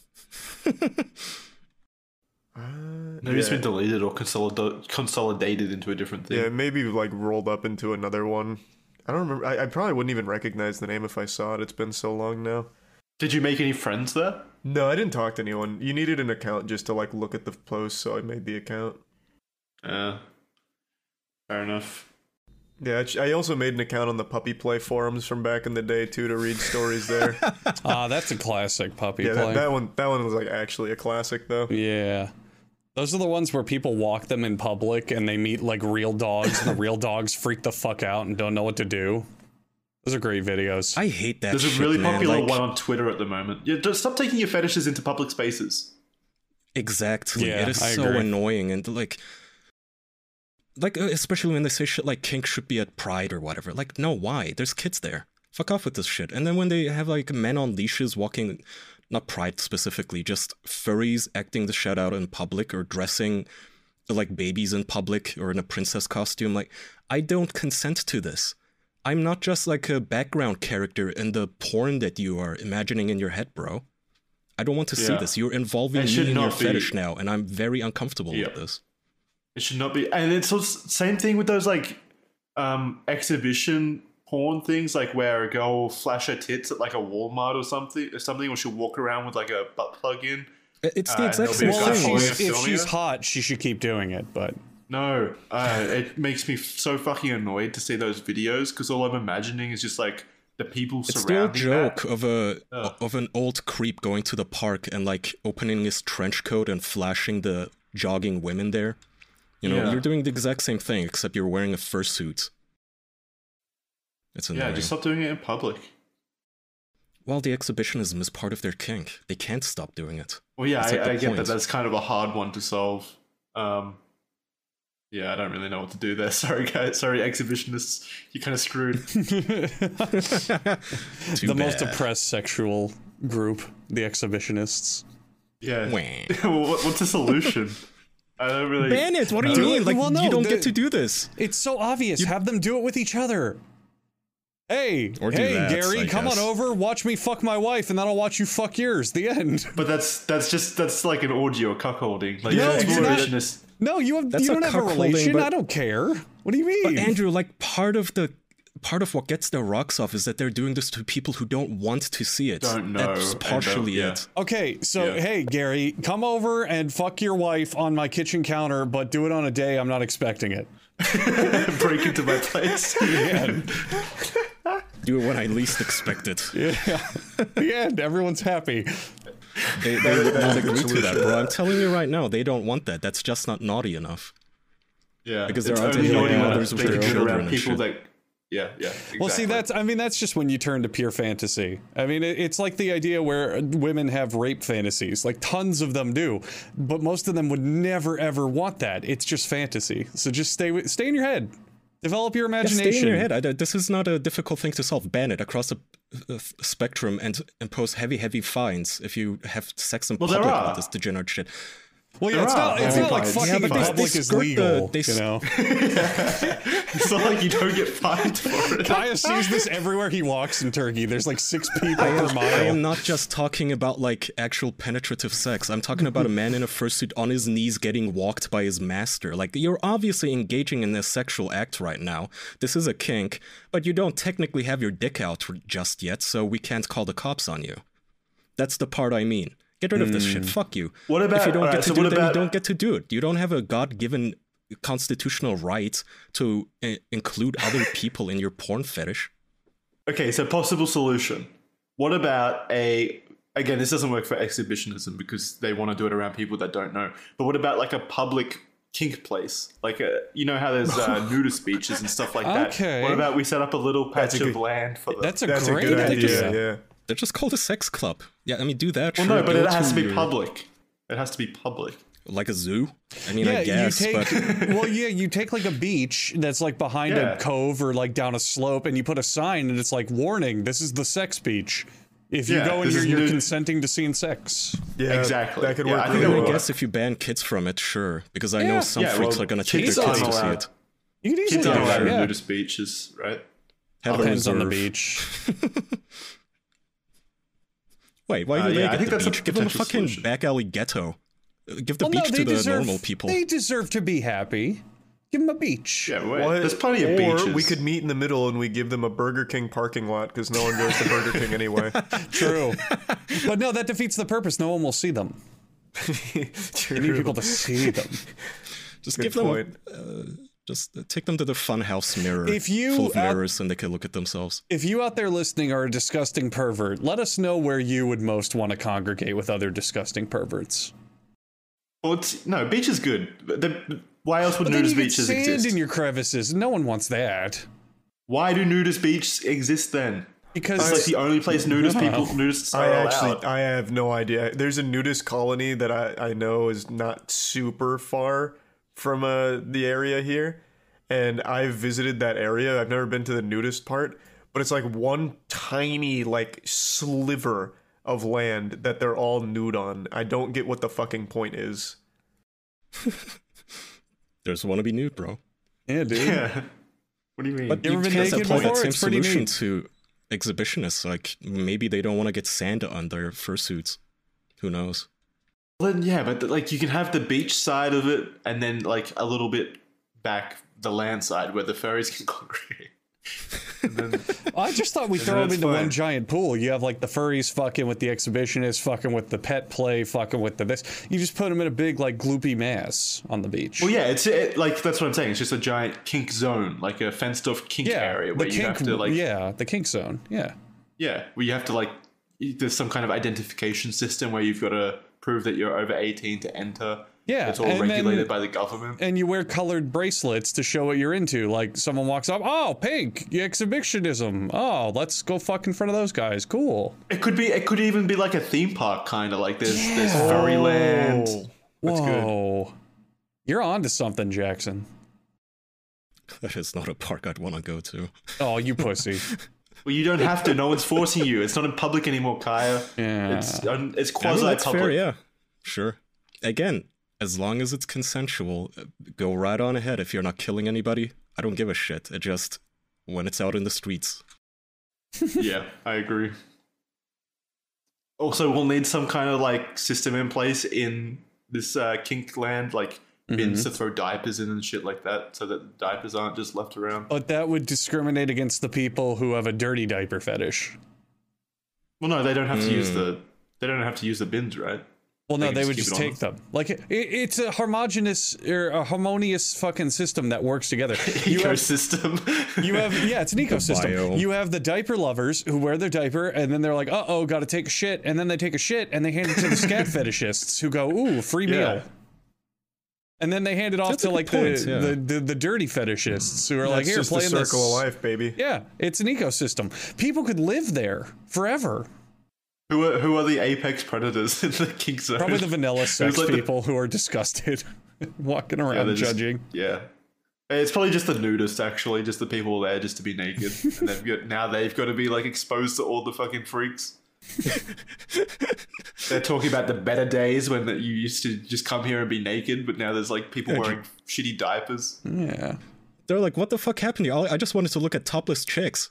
Uh, Maybe it's yeah. been deleted or consolid- consolidated into a different thing. Yeah, maybe like rolled up into another one. I don't remember. I, I probably wouldn't even recognize the name if I saw it. It's been so long now. Did you make any friends there? No, I didn't talk to anyone. You needed an account just to like look at the posts, so I made the account. Yeah. Fair enough. Yeah, I ch- I also made an account on the Puppy Play forums from back in the day too to read stories there. Ah, that's a classic puppy Yeah, play. that, that one that one was like actually a classic though. Yeah. Those are the ones where people walk them in public and they meet like real dogs and the real dogs freak the fuck out and don't know what to do. Those are great videos. I hate that There's shit, a really man. popular Like, one on Twitter at the moment. Yeah, just stop taking your fetishes into public spaces. Exactly. Yeah, it is I so agree. annoying and like like uh, especially when they say shit like kink should be at Pride or whatever. Like, no, why? There's kids there. Fuck off with this shit. And then when they have like men on leashes walking, not Pride specifically, just furries acting the shit out in public or dressing like babies in public or in a princess costume, like, I don't consent to this. I'm not just like a background character in the porn that you are imagining in your head, bro. I don't want to see Yeah. this. You're involving It should me in your not be. fetish now, and I'm very uncomfortable Yeah. with this. It should not be. And it's also same thing with those like um, exhibition porn things, like where a girl will flash her tits at like a Walmart or something, or something, or she'll walk around with like a butt plug in. It's the Uh, exact and same there'll well, be if a thing. couple she's, of if filming she's it? hot, she should keep doing it, but No, uh, it makes me so fucking annoyed to see those videos because all I'm imagining is just like the people It's the old surrounding joke that. of a Ugh. of an old creep going to the park and like opening his trench coat and flashing the jogging women there. You know, Yeah. you're doing the exact same thing except you're wearing a fursuit. It's annoying. Yeah, just stop doing it in public. Well, the exhibitionism is part of their kink. They can't stop doing it. Well, yeah, That's like I, the I get point. that. That's kind of a hard one to solve. Um, yeah, I don't really know what to do there. Sorry, guys. Sorry, exhibitionists. You're kind of screwed. Too the most bad. oppressed sexual group, the exhibitionists. Yeah. Wah. Well, what, what's the solution? I don't really. Ban it! What do you Uh, mean? Like, well, no, you don't the- get to do this. It's so obvious. Have them do it with each other. Hey, Or do hey, that, Gary, I come guess. on over, watch me fuck my wife, and then I'll watch you fuck yours. The end. But that's that's just that's like an orgy or cuckolding. Like No, you're not- exploration is. No, you have That's you a don't have a cuckolding, relation. but- I don't care. What do you mean? But Andrew, like part of the part of what gets their rocks off is that they're doing this to people who don't want to see it. Don't know, That's and don't- partially yeah. it. Okay, so Yeah. hey, Gary, come over and fuck your wife on my kitchen counter, but do it on a day I'm not expecting it. Break into my place. Yeah, Do it when I least expect it. yeah. The end. Everyone's happy. They, they would not agree to that, bro. I'm telling you right now, they don't want that. That's just not naughty enough. Yeah, Because it's there aren't only any naughty when mothers with they their can do it children around and people shit. that. Yeah, yeah. Exactly. Well, see, that's I mean, that's just when you turn to pure fantasy. I mean, it, it's like the idea where women have rape fantasies, like tons of them do, but most of them would never ever want that. It's just fantasy. So just stay with, stay in your head, develop your Yeah, imagination. stay in your head. I, this is not a difficult thing to solve. Ban it across a, a spectrum and impose heavy, heavy fines if you have sex in Well, there public are. with this degenerate shit. Well, yeah, There it's are. not, it's Yeah, not like but- fucking yeah, in but they- public they is skirt the- legal, they you s- know. It's not like you don't get fined for it. Kaya sees this everywhere he walks in Turkey. There's like six people per mile. I am not just talking about like actual penetrative sex. I'm talking about a man in a fursuit on his knees getting walked by his master. Like, you're obviously engaging in this sexual act right now. This is a kink, but you don't technically have your dick out just yet, so we can't call the cops on you. That's the part I mean. Get rid of this shit. Fuck you. What if about- you don't alright, get to so do what it, then you about- don't get to do it. You don't have a God-given constitutional right to uh, include other people in your porn fetish. Okay, so possible solution. What about a again, this doesn't work for exhibitionism because they want to do it around people that don't know. But what about like a public kink place? Like a, you know how there's uh, nudist beaches and stuff like that. Okay. What about we set up a little patch That's a of good- land for them? That's a That's a great good idea. idea. Yeah. They're just called a sex club. Yeah, I mean, do that. well, sure, no, but go it has to be your- public. It has to be public. Like a zoo? I mean, Yeah, I guess, you take but well, yeah, you take like a beach that's like behind Yeah. a cove or like down a slope, and you put a sign, and it's like, "Warning: This is the sex beach. If you Yeah, go in this here, is you're nude." consenting to seeing sex." Yeah, Exactly. That could Yeah, work I really think I that well. guess if you ban kids from it, sure. Because I Yeah. know some Yeah, freaks well, are going to take kids their kids aren't to see allowed. it. You can Kids easily aren't do allowed that. in Yeah. nudist beaches, right? Have a Depends on the reserve. beach. Wait, why Uh, do they yeah, I get think the that's a beach? Give them a potential fucking solution. back alley ghetto. Uh, Give the Well, no, beach they to the deserve. normal people. They deserve to be happy. Give them a beach. Yeah, wait. What? There's plenty of or beaches. we could meet in the middle and we give them a Burger King parking lot because no one goes to Burger King anyway. True. But no, that defeats the purpose. No one will see them. True. You need people to see them. Just Good give them, point. uh, just uh, take them to the funhouse mirror If you full of out- mirrors and they can look at themselves. If you out there listening are a disgusting pervert, let us know where you would most want to congregate with other disgusting perverts. Well, it's, no, beach is good. The, why else would But then nudist you get beaches sand exist? in your crevices. No one wants that. Why do nudist beaches exist then? Because It's like the only place nudist No. people, nudists I are actually, allowed. I have no idea. There's a nudist colony that I, I know is not super far from uh, the area here, and I've visited that area. I've never been to the nudist part, but it's like one tiny like sliver of land that they're all nude on. I don't get what the fucking point is. There's want to be nude, bro. yeah, dude. Yeah. What do you mean? But You you ever been can't naked apply that before? same It's pretty solution neat. to exhibitionists. Like, maybe they don't want to get sand on their fursuits. Who knows? Well, then, yeah, but like you can have the beach side of it, and then like a little bit back the land side where the furries can congregate. And then, I just thought we'd throw them that's into fine. one giant pool. You have like the furries fucking with the exhibitionists, fucking with the pet play, fucking with the this. You just put them in a big like gloopy mass on the beach. well, yeah, it's it, like that's what I'm saying. It's just a giant kink zone, like a fenced off kink yeah, area the where you kink, have to like yeah, the kink zone. Yeah. Yeah, where you have to like, there's some kind of identification system where you've got to prove that you're over eighteen to enter. Yeah, it's all and regulated then- by the government. And you wear colored bracelets to show what you're into. Like someone walks up, oh, pink, exhibitionism. Oh, let's go fuck in front of those guys. Cool. It could be, it could even be like a theme park kind of like there's there's Furryland. Oh, that's good. Whoa. You're on to something, Jackson. That is not a park I'd want to go to. Oh, you pussy. Well, you don't have to. No one's forcing you. It's not in public anymore, Kaya. Yeah. It's um, it's I quasi mean, that's public. fair, yeah. Sure. Again, as long as it's consensual, uh, go right on ahead. If you're not killing anybody, I don't give a shit. It just, when it's out in the streets, Yeah, I agree. Also, we'll need some kind of like system in place in this uh, kink land, like bins to throw diapers in and shit like that, so that diapers aren't just left around. But that would discriminate against the people who have a dirty diaper fetish. Well, no, they don't have to use the they don't have to use the bins, right? Well, no, can they just would keep just it on take them. Like it, it's a homogeneous or a harmonious fucking system that works together. You have, Ecosystem. you have yeah, it's an ecosystem. biome. You have the diaper lovers who wear their diaper and then they're like, uh oh, gotta take a shit, and then they take a shit and they hand it to the scat fetishists who go, ooh, free Yeah. meal. And then they hand it off That's a to good like point, the, yeah. the, the the dirty fetishists who are like, That's here, just play the in circle this. of life, baby. Yeah, it's an ecosystem. People could live there forever. who are who are the apex predators in the kink zone? Probably the vanilla sex like the- people who are disgusted, walking Yeah, around they're just- judging. yeah. It's probably just the nudists, actually, just the people there just to be naked, and they've got now they've got to be like exposed to all the fucking freaks. They're talking about the better days when that you used to just come here and be naked, but now there's like people wearing shitty diapers. Yeah. They're like, what the fuck happened here? I I just wanted to look at topless chicks.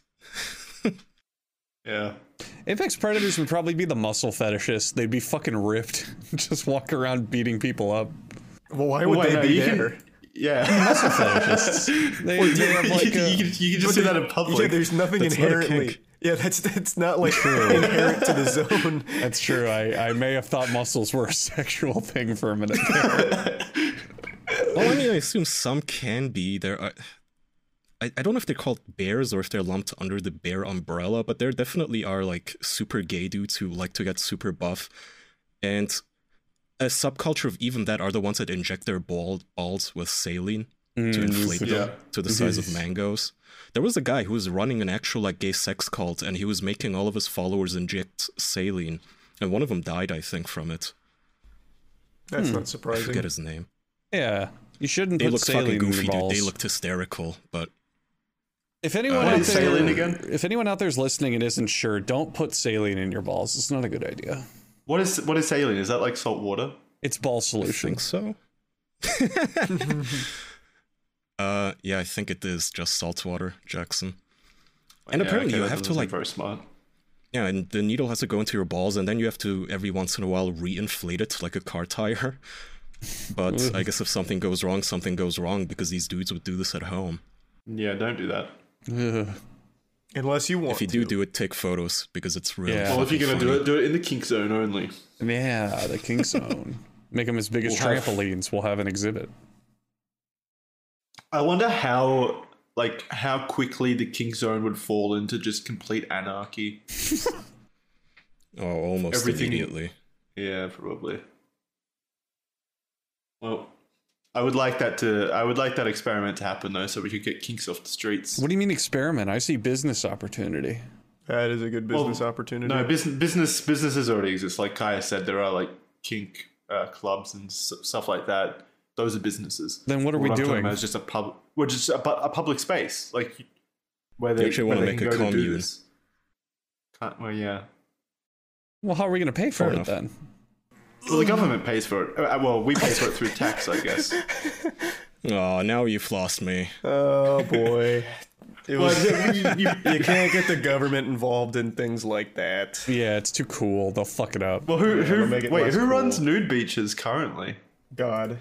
Yeah. Apex predators would probably be the muscle fetishists. They'd be fucking ripped, just walk around beating people up. Well, why would Wait, they no, be you can- there? Yeah. Muscle fetishists. They, they have you, like can, a, you, can, you can just do that in public. Yeah, there's nothing That's not a inherently. kink. Yeah, that's that's not like inherent to the zone. that's true. I, I may have thought muscles were a sexual thing for a minute there. Well, I mean, I assume some can be. There are. I, I don't know if they're called bears or if they're lumped under the bear umbrella, but there definitely are like super gay dudes who like to get super buff. And a subculture of even that are the ones that inject their ball, balls with saline to inflate yeah. them to the size of mangoes. There was a guy who was running an actual like gay sex cult, and he was making all of his followers inject saline, and one of them died, I think, from it. That's not I surprising. forget his name. Yeah. You shouldn't They put looked saline fucking in your goofy, dude. balls. They looked hysterical, but If anyone What out is there, saline again? if anyone out there is listening and isn't sure, don't put saline in your balls. It's not a good idea. What is what is saline? Is that like salt water? It's ball I solution. think so. uh, yeah, I think it is just salt water, Jackson. And Yeah, apparently okay, you that have to doesn't seem like, very smart. yeah, and the needle has to go into your balls, and then you have to every once in a while re-inflate it like a car tire. But I guess if something goes wrong, something goes wrong, because these dudes would do this at home. Yeah, don't do that. Ugh. Unless you want If you do to. do it, take photos because it's really Yeah. Well, if you're fucking gonna do funny. it, do it in the kink zone only. Yeah, the king zone. Make them as big as We'll have- trampolines. We'll have an exhibit. I wonder how, like, how quickly the kink zone would fall into just complete anarchy. Oh, almost Everything- immediately. Yeah, probably. Well, I would like that to. I would like that experiment to happen though, so we could get kinks off the streets. What do you mean experiment? I see business opportunity. That is a good Well, business opportunity. No, business business businesses already exist. Like Kaya said, there are like kink uh, clubs and s- stuff like that. Those are businesses. Then what are we I'm talking doing? about is just a pub. We're just a, pu- a public space, like where they, actually where wanna they make can a go to do commune. this. Can't, well, yeah. Well, how are we going to pay for Fair it enough. then? Well, the government pays for it. Uh, well, we pay for it through tax, I guess. Oh, now you've lost me. Oh boy. It Well, was, you, you, you can't get the government involved in things like that. Yeah, it's too cool. They'll fuck it up. well, who Yeah, who it'll make it wait? less Who cool. runs nude beaches currently? God.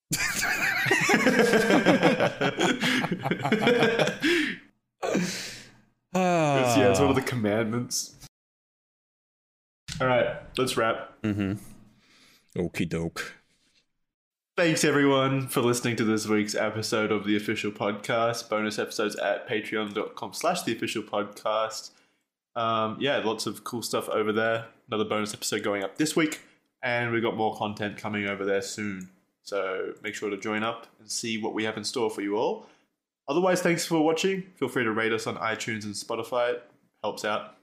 Ah. It's, yeah, it's one of the commandments. All right, let's wrap. Mm-hmm. Okie doke. Thanks everyone for listening to this week's episode of the official podcast. Bonus episodes at patreon.com slash the official podcast. Um, yeah, lots of cool stuff over there. Another bonus episode going up this week, and we've got more content coming over there soon. So make sure to join up and see what we have in store for you all. Otherwise, thanks for watching. Feel free to rate us on iTunes and Spotify. It helps out.